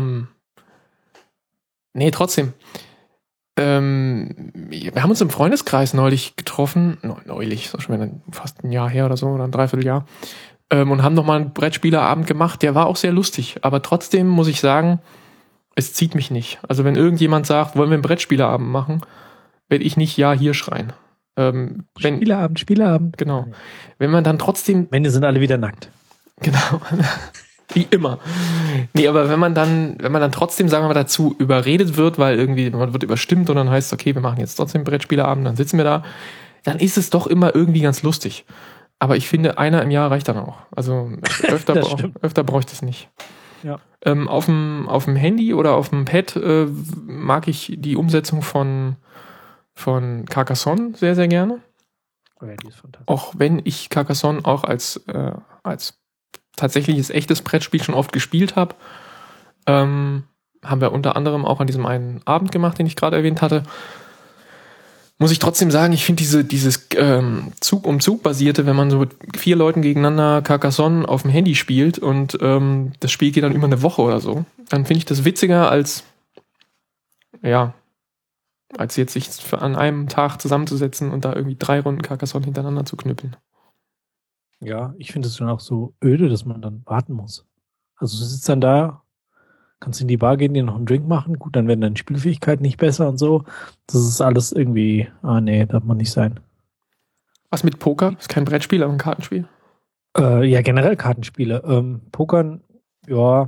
Nee, trotzdem. Wir haben uns im Freundeskreis neulich getroffen, neulich, so schon fast ein Jahr her oder so, oder ein Dreivierteljahr, und haben nochmal einen Brettspielerabend gemacht, der war auch sehr lustig, aber trotzdem muss ich sagen, es zieht mich nicht. Also wenn irgendjemand sagt, wollen wir einen Brettspielerabend machen, werde ich nicht ja hier schreien. Spieleabend. Genau. Wenn man dann trotzdem... Männer sind alle wieder nackt. Genau. Wie immer. Nee, aber wenn man dann trotzdem, sagen wir mal, dazu überredet wird, weil irgendwie man wird überstimmt und dann heißt es, okay, wir machen jetzt trotzdem Brettspieleabend, dann sitzen wir da, dann ist es doch immer irgendwie ganz lustig. Aber ich finde, einer im Jahr reicht dann auch. Also öfter brauche ich das nicht. Ja. Auf dem Handy oder auf dem Pad mag ich die Umsetzung von Carcassonne sehr, sehr gerne. Oh ja, die ist fantastisch. Auch wenn ich Carcassonne auch als tatsächliches echtes Brettspiel schon oft gespielt habe, haben wir unter anderem auch an diesem einen Abend gemacht, den ich gerade erwähnt hatte. Muss ich trotzdem sagen, ich finde dieses Zug um Zug basierte, wenn man so mit 4 Leuten gegeneinander Carcassonne auf dem Handy spielt und das Spiel geht dann über eine Woche oder so, dann finde ich das witziger als jetzt sich an einem Tag zusammenzusetzen und da irgendwie 3 Runden Carcassonne hintereinander zu knüppeln. Ja, ich finde es dann auch so öde, dass man dann warten muss. Also du sitzt dann da, kannst in die Bar gehen, dir noch einen Drink machen, gut, dann werden deine Spielfähigkeiten nicht besser und so. Das ist alles irgendwie, nee, darf man nicht sein. Was mit Poker? Ist kein Brettspiel, aber ein Kartenspiel? Ja, generell Kartenspiele. Pokern, ja,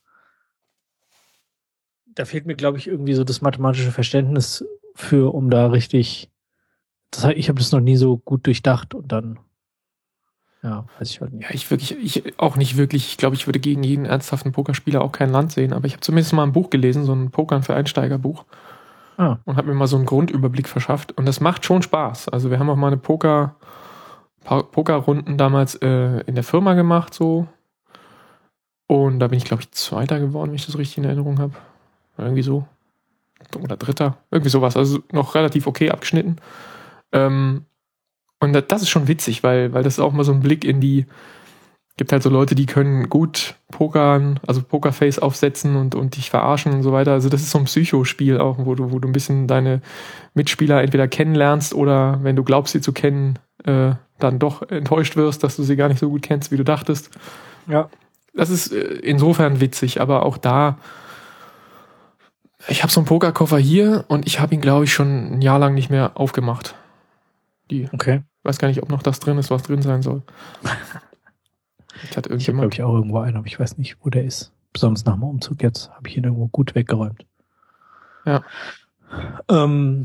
da fehlt mir, glaube ich, irgendwie so das mathematische Verständnis für, um da richtig, ich habe das noch nie so gut durchdacht und dann, ja, weiß ich halt nicht. Ja, ich auch nicht wirklich. Ich glaube, ich würde gegen jeden ernsthaften Pokerspieler auch kein Land sehen, aber ich habe zumindest mal ein Buch gelesen, so ein Pokern für Einsteigerbuch. Und habe mir mal so einen Grundüberblick verschafft und das macht schon Spaß. Also wir haben auch mal eine Pokerrunden damals in der Firma gemacht so und da bin ich, glaube ich, Zweiter geworden, wenn ich das richtig in Erinnerung habe. Irgendwie so. Oder Dritter. Irgendwie sowas. Also noch relativ okay abgeschnitten. Und das ist schon witzig, weil das ist auch mal so ein Blick in die. Gibt halt so Leute, die können gut pokern, also Pokerface aufsetzen und dich verarschen und so weiter. Also das ist so ein Psychospiel auch, wo du ein bisschen deine Mitspieler entweder kennenlernst oder wenn du glaubst, sie zu kennen, dann doch enttäuscht wirst, dass du sie gar nicht so gut kennst, wie du dachtest. Ja. Das ist insofern witzig, aber auch da. Ich habe so einen Pokerkoffer hier und ich habe ihn, glaube ich, schon ein Jahr lang nicht mehr aufgemacht. Okay. Ich weiß gar nicht, ob noch das drin ist, was drin sein soll. Ich habe, glaube ich, auch irgendwo einen, aber ich weiß nicht, wo der ist. Besonders nach dem Umzug jetzt habe ich ihn irgendwo gut weggeräumt. Ja. Ich habe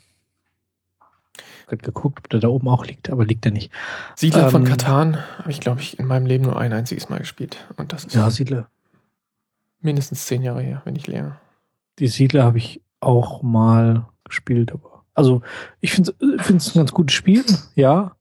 geguckt, ob der da oben auch liegt, aber liegt er nicht. Siedler von Catan habe ich, glaube ich, in meinem Leben nur ein einziges Mal gespielt. Und das ist Siedler. Mindestens 10 Jahre her, wenn nicht länger. Die Siedler habe ich auch mal gespielt, aber also ich finde es ein ganz gutes Spiel, ja.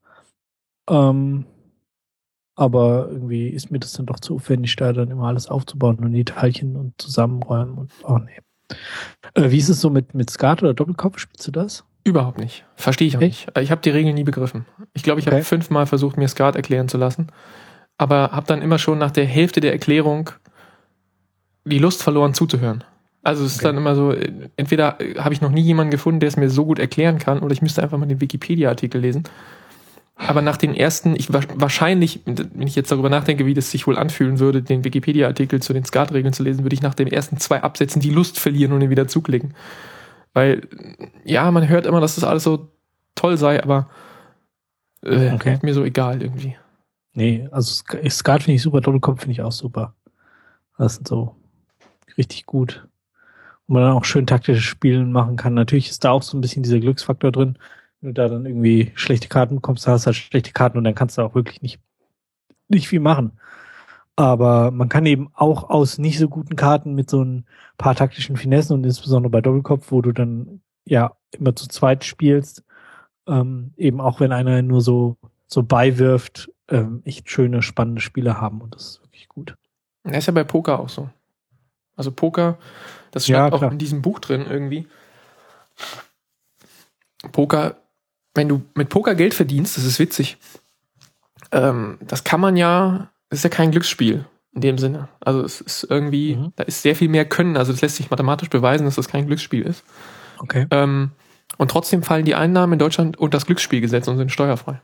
Aber irgendwie ist mir das dann doch zu aufwendig, da dann immer alles aufzubauen und die Teilchen und zusammenräumen und nee. Wie ist es so mit Skat oder Doppelkopf? Spielst du das? Überhaupt nicht. Verstehe ich auch nicht. Ich habe die Regeln nie begriffen. Ich glaube, ich habe 5-mal versucht, mir Skat erklären zu lassen, aber habe dann immer schon nach der Hälfte der Erklärung die Lust verloren zuzuhören. Also es ist dann immer so, entweder habe ich noch nie jemanden gefunden, der es mir so gut erklären kann, oder ich müsste einfach mal den Wikipedia-Artikel lesen. Aber nach den ersten, wahrscheinlich, wenn ich jetzt darüber nachdenke, wie das sich wohl anfühlen würde, den Wikipedia-Artikel zu den Skat-Regeln zu lesen, würde ich nach den ersten 2 Absätzen die Lust verlieren und ihn wieder zuklicken. Weil, ja, man hört immer, dass das alles so toll sei, aber ist mir so egal irgendwie. Nee, also Skat finde ich super, Doppelkopf finde ich auch super. Das sind so richtig gut. Und man dann auch schön taktische Spielen machen kann. Natürlich ist da auch so ein bisschen dieser Glücksfaktor drin. Wenn du da dann irgendwie schlechte Karten bekommst, hast du halt schlechte Karten und dann kannst du auch wirklich nicht viel machen. Aber man kann eben auch aus nicht so guten Karten mit so ein paar taktischen Finessen und insbesondere bei Doppelkopf, wo du dann ja immer zu zweit spielst, eben auch wenn einer nur so beiwirft, echt schöne, spannende Spiele haben und das ist wirklich gut. Das ist ja bei Poker auch so. Also Poker, das stand auch in diesem Buch drin irgendwie. Poker, wenn du mit Poker Geld verdienst, das ist witzig. Das kann man ja, das ist ja kein Glücksspiel in dem Sinne. Also es ist irgendwie, da ist sehr viel mehr Können. Also das lässt sich mathematisch beweisen, dass das kein Glücksspiel ist. Okay. Und trotzdem fallen die Einnahmen in Deutschland unter das Glücksspielgesetz und sind steuerfrei.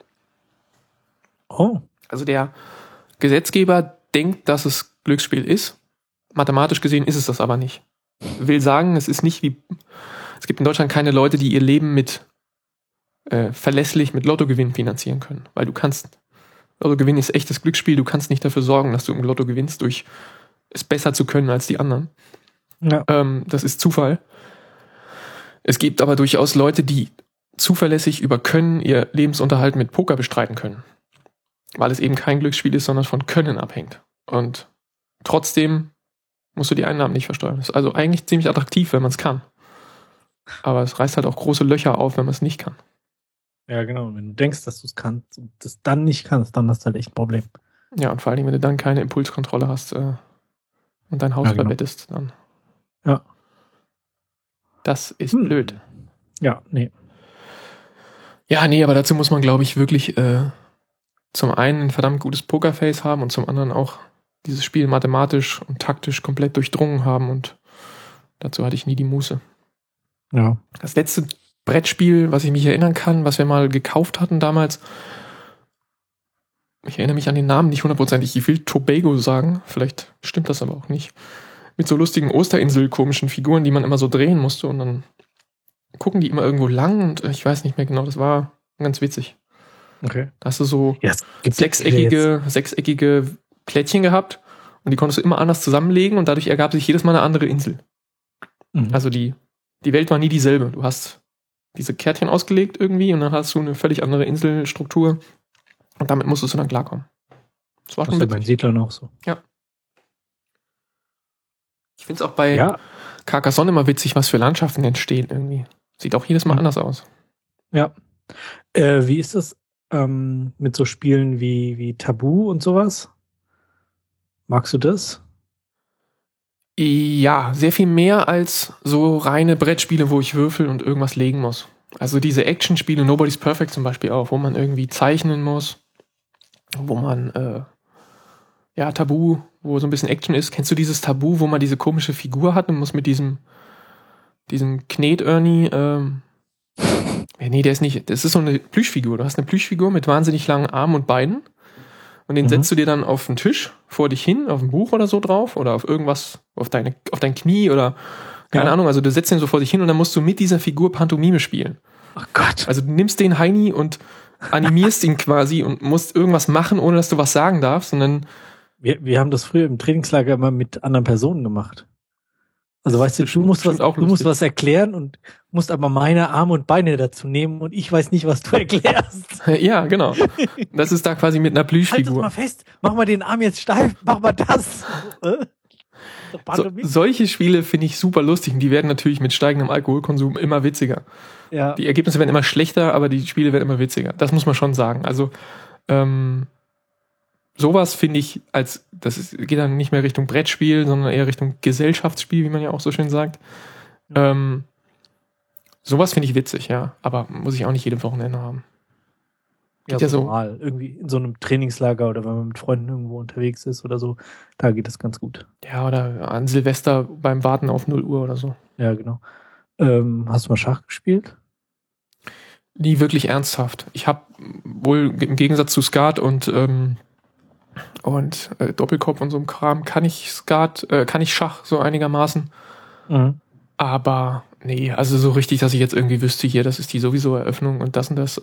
Oh. Also der Gesetzgeber denkt, dass es Glücksspiel ist. Mathematisch gesehen ist es das aber nicht. Will sagen, es ist nicht wie, es gibt in Deutschland keine Leute, die ihr Leben verlässlich mit Lottogewinn finanzieren können. Weil du kannst Also Gewinn ist echtes Glücksspiel. Du kannst nicht dafür sorgen, dass du im Lotto gewinnst, durch es besser zu können als die anderen. Ja. Das ist Zufall. Es gibt aber durchaus Leute, die zuverlässig über Können ihr Lebensunterhalt mit Poker bestreiten können. Weil es eben kein Glücksspiel ist, sondern von Können abhängt. Und trotzdem musst du die Einnahmen nicht versteuern. Das ist also eigentlich ziemlich attraktiv, wenn man es kann. Aber es reißt halt auch große Löcher auf, wenn man es nicht kann. Ja, genau. Und wenn du denkst, dass du es kannst und das dann nicht kannst, dann hast du halt echt ein Problem. Ja, und vor allem, wenn du dann keine Impulskontrolle hast und dein Haus verwettest, dann. Ja. Das ist blöd. Ja, nee. Ja, nee, aber dazu muss man, glaube ich, wirklich zum einen ein verdammt gutes Pokerface haben und zum anderen auch dieses Spiel mathematisch und taktisch komplett durchdrungen haben, und dazu hatte ich nie die Muße. Ja. Das letzte Brettspiel, was ich mich erinnern kann, was wir mal gekauft hatten damals, ich erinnere mich an den Namen nicht hundertprozentig, ich will Tobago sagen, vielleicht stimmt das aber auch nicht, mit so lustigen Osterinsel-komischen Figuren, die man immer so drehen musste, und dann gucken die immer irgendwo lang, und ich weiß nicht mehr genau, das war ganz witzig. Okay. Da hast du so Ja, sechseckige Plättchen gehabt, und die konntest du immer anders zusammenlegen, und dadurch ergab sich jedes Mal eine andere Insel. Mhm. Also die Welt war nie dieselbe. Du hast diese Kärtchen ausgelegt irgendwie, und dann hast du eine völlig andere Inselstruktur, und damit musstest du dann klarkommen. Das war schon witzig. Bei Siedlern auch so. Ja. Ich finde es auch bei Carcassonne immer witzig, was für Landschaften entstehen irgendwie. Sieht auch jedes Mal anders aus. Ja. Wie ist das mit so Spielen wie Tabu und sowas? Magst du das? Ja, sehr viel mehr als so reine Brettspiele, wo ich würfel und irgendwas legen muss. Also diese Actionspiele, Nobody's Perfect zum Beispiel auch, wo man irgendwie zeichnen muss, wo man, Tabu, wo so ein bisschen Action ist. Kennst du dieses Tabu, wo man diese komische Figur hat und muss mit diesem Knet-Ernie, nee, der ist nicht, das ist so eine Plüschfigur. Du hast eine Plüschfigur mit wahnsinnig langen Armen und Beinen, und den setzt du dir dann auf den Tisch vor dich hin, auf ein Buch oder so drauf, oder auf irgendwas, auf dein Knie oder keine Ahnung. Also du setzt den so vor dich hin, und dann musst du mit dieser Figur Pantomime spielen. Oh Gott. Also du nimmst den Heini und animierst ihn quasi und musst irgendwas machen, ohne dass du was sagen darfst. Und dann wir haben das früher im Trainingslager immer mit anderen Personen gemacht. Also weißt du, du musst was erklären und musst aber meine Arme und Beine dazu nehmen, und ich weiß nicht, was du erklärst. Ja, genau. Das ist da quasi mit einer Plüschfigur. Halt das mal fest, mach mal den Arm jetzt steif, mach mal das. Solche Spiele finde ich super lustig, und die werden natürlich mit steigendem Alkoholkonsum immer witziger. Ja. Die Ergebnisse werden immer schlechter, aber die Spiele werden immer witziger. Das muss man schon sagen. Also sowas finde ich, geht dann nicht mehr Richtung Brettspiel, sondern eher Richtung Gesellschaftsspiel, wie man ja auch so schön sagt. Sowas finde ich witzig, ja. Aber muss ich auch nicht jedes Wochenende haben. Ja, so normal. Irgendwie in so einem Trainingslager oder wenn man mit Freunden irgendwo unterwegs ist oder so, da geht das ganz gut. Ja, oder an Silvester beim Warten auf 0 Uhr oder so. Ja, genau. Hast du mal Schach gespielt? Nie wirklich ernsthaft. Ich habe wohl im Gegensatz zu Skat und Doppelkopf und so einem Kram kann ich Schach so einigermaßen. Mhm. Aber nee, also so richtig, dass ich jetzt irgendwie wüsste, hier, das ist die sowieso Eröffnung und das und das.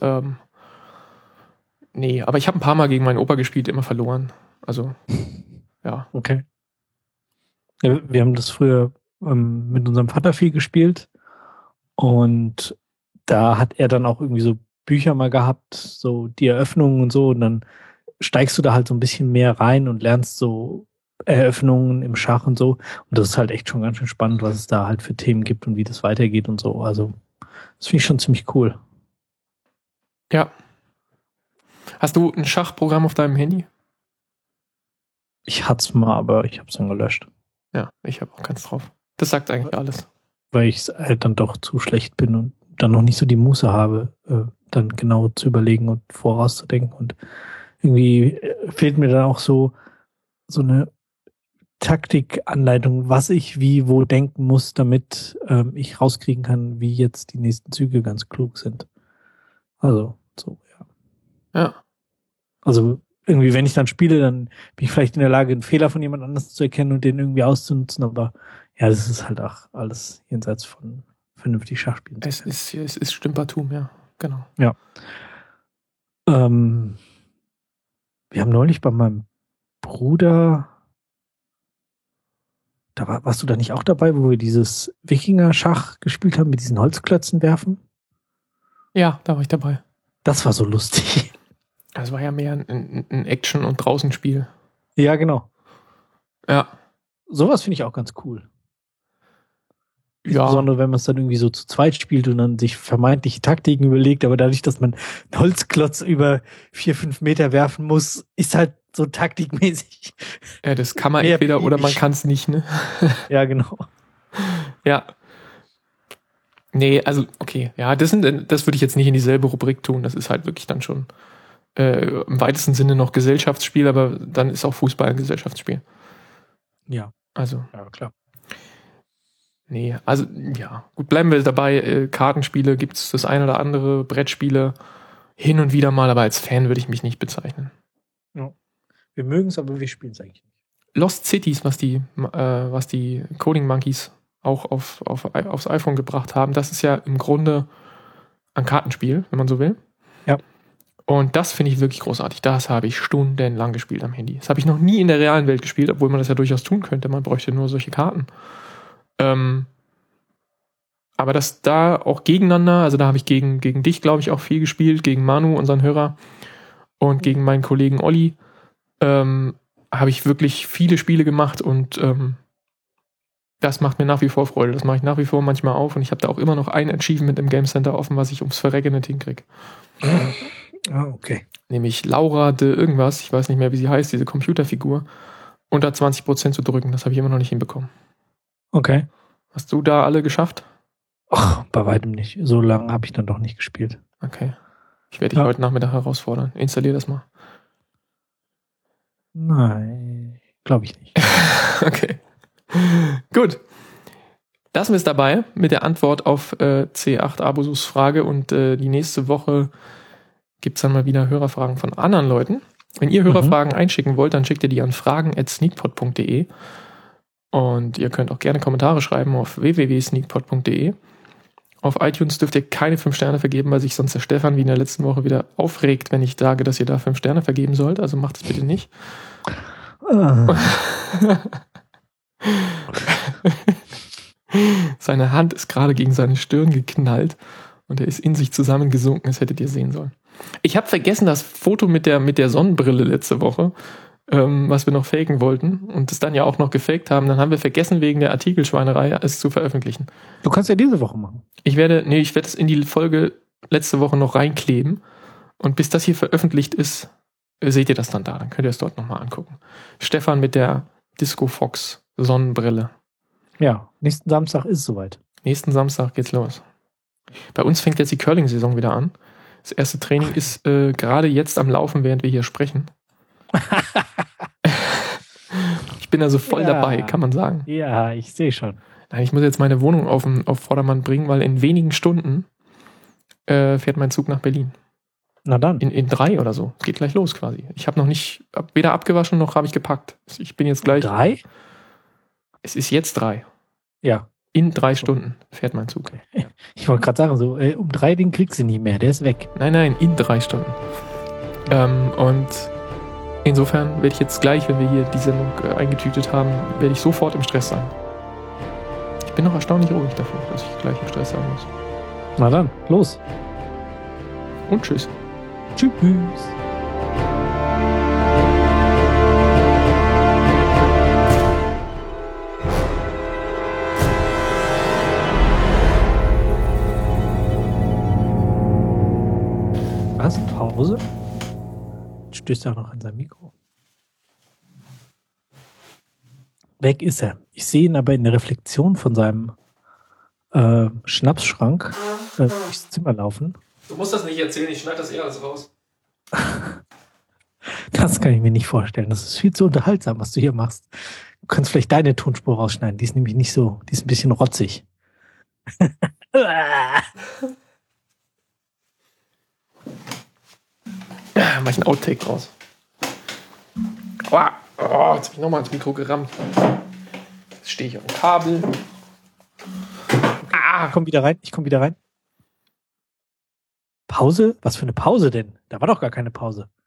Nee, aber ich habe ein paar Mal gegen meinen Opa gespielt, immer verloren. Also, ja. Okay. Ja, wir haben das früher mit unserem Vater viel gespielt, und da hat er dann auch irgendwie so Bücher mal gehabt, so die Eröffnungen und so, und dann steigst du da halt so ein bisschen mehr rein und lernst so Eröffnungen im Schach und so, und das ist halt echt schon ganz schön spannend, was es da halt für Themen gibt und wie das weitergeht und so. Also das finde ich schon ziemlich cool. Ja. Hast du ein Schachprogramm auf deinem Handy? Ich hatte es mal, aber ich habe es dann gelöscht. Ja, ich habe auch keins drauf. Das sagt eigentlich alles. Weil ich halt dann doch zu schlecht bin und dann noch nicht so die Muße habe, dann genau zu überlegen und vorauszudenken. Und irgendwie fehlt mir dann auch so eine Taktikanleitung, was ich wie wo denken muss, damit ich rauskriegen kann, wie jetzt die nächsten Züge ganz klug sind. Also, so, ja. Ja. Also irgendwie, wenn ich dann spiele, dann bin ich vielleicht in der Lage, einen Fehler von jemand anders zu erkennen und den irgendwie auszunutzen, aber ja, das ist halt auch alles jenseits von vernünftig Schachspielen. Es ist Stümpertum, ja, genau. Ja. Wir haben neulich bei meinem Bruder, warst du da nicht auch dabei, wo wir dieses Wikinger-Schach gespielt haben, mit diesen Holzklötzen werfen? Ja, da war ich dabei. Das war so lustig. Das war ja mehr ein Action- und Draußenspiel. Ja, genau. Ja. Sowas finde ich auch ganz cool. Ja. Insbesondere, wenn man es dann irgendwie so zu zweit spielt und dann sich vermeintliche Taktiken überlegt, aber dadurch, dass man einen Holzklotz über 4-5 Meter werfen muss, ist halt so taktikmäßig. Ja, das kann man entweder oder man kann es nicht, ne? Ja, genau. Ja. Nee, also, okay. Ja, das würde ich jetzt nicht in dieselbe Rubrik tun. Das ist halt wirklich dann schon im weitesten Sinne noch Gesellschaftsspiel, aber dann ist auch Fußball ein Gesellschaftsspiel. Ja. Also. Ja, klar. Nee, also, ja. Gut, bleiben wir dabei. Kartenspiele gibt es das ein oder andere, Brettspiele hin und wieder mal, aber als Fan würde ich mich nicht bezeichnen. Ja. Wir mögen es, aber wir spielen es eigentlich nicht. Lost Cities, was die Coding Monkeys auch aufs iPhone gebracht haben, das ist ja im Grunde ein Kartenspiel, wenn man so will. Ja. Und das finde ich wirklich großartig. Das habe ich stundenlang gespielt am Handy. Das habe ich noch nie in der realen Welt gespielt, obwohl man das ja durchaus tun könnte. Man bräuchte nur solche Karten. Aber das da auch gegeneinander, also da habe ich gegen dich, glaube ich, auch viel gespielt, gegen Manu, unseren Hörer, und gegen meinen Kollegen Olli, habe ich wirklich viele Spiele gemacht und das macht mir nach wie vor Freude. Das mache ich nach wie vor manchmal auf und ich habe da auch immer noch ein Achievement im Game Center offen, was ich ums Verrecken nicht hinkriege. Ah, okay. Nämlich Laura de irgendwas, ich weiß nicht mehr, wie sie heißt, diese Computerfigur, unter 20% zu drücken. Das habe ich immer noch nicht hinbekommen. Okay. Hast du da alle geschafft? Ach, bei weitem nicht. So lange habe ich dann doch nicht gespielt. Okay. Ich werde dich heute Nachmittag herausfordern. Installier das mal. Nein, glaube ich nicht. Okay. Gut. Lassen wir es dabei mit der Antwort auf C8 Abosus Frage und die nächste Woche gibt es dann mal wieder Hörerfragen von anderen Leuten. Wenn ihr Hörerfragen einschicken wollt, dann schickt ihr die an fragen@sneakpot.de und ihr könnt auch gerne Kommentare schreiben auf www.sneakpot.de. Auf iTunes dürft ihr keine 5 Sterne vergeben, weil sich sonst der Stefan wie in der letzten Woche wieder aufregt, wenn ich sage, dass ihr da 5 Sterne vergeben sollt. Also macht es bitte nicht. Seine Hand ist gerade gegen seine Stirn geknallt und er ist in sich zusammengesunken, das hättet ihr sehen sollen. Ich habe vergessen, das Foto mit der Sonnenbrille letzte Woche, was wir noch faken wollten und es dann ja auch noch gefaked haben. Dann haben wir vergessen, wegen der Artikelschweinerei es zu veröffentlichen. Du kannst ja diese Woche machen. Ich werde es in die Folge letzte Woche noch reinkleben und bis das hier veröffentlicht ist, seht ihr das dann da. Dann könnt ihr es dort nochmal angucken. Stefan mit der Disco Fox Sonnenbrille. Ja, nächsten Samstag ist es soweit. Nächsten Samstag geht's los. Bei uns fängt jetzt die Curling-Saison wieder an. Das erste Training ist gerade jetzt am Laufen, während wir hier sprechen. Ich bin also voll dabei, kann man sagen. Ja, ich sehe schon. Nein, ich muss jetzt meine Wohnung auf Vordermann bringen, weil in wenigen Stunden fährt mein Zug nach Berlin. Na dann. In 3 oder so. Es geht gleich los quasi. Ich habe noch nicht, weder abgewaschen noch habe ich gepackt. Ich bin jetzt gleich. 3? Es ist jetzt 3. Ja. In 3 Stunden fährt mein Zug. Ich wollte gerade sagen, so um 3 den kriegst du nicht mehr, der ist weg. Nein, in 3 Stunden. Und insofern werde ich jetzt gleich, wenn wir hier die Sendung eingetütet haben, werde ich sofort im Stress sein. Ich bin noch erstaunlich ruhig dafür, dass ich gleich im Stress sein muss. Na dann, los. Und tschüss. Tschüss. Was? Pause? Stößt er auch noch an sein Mikro. Weg ist er. Ich sehe ihn aber in der Reflexion von seinem Schnapsschrank durchs Zimmer laufen. Du musst das nicht erzählen, ich schneide das eher alles raus. Das kann ich mir nicht vorstellen. Das ist viel zu unterhaltsam, was du hier machst. Du kannst vielleicht deine Tonspur rausschneiden. Die ist nämlich nicht so, die ist ein bisschen rotzig. Mach ich einen Outtake draus. Oh, jetzt habe ich nochmal ins Mikro gerammt. Jetzt stehe ich auf dem Kabel. Ich komm wieder rein. Pause? Was für eine Pause denn? Da war doch gar keine Pause.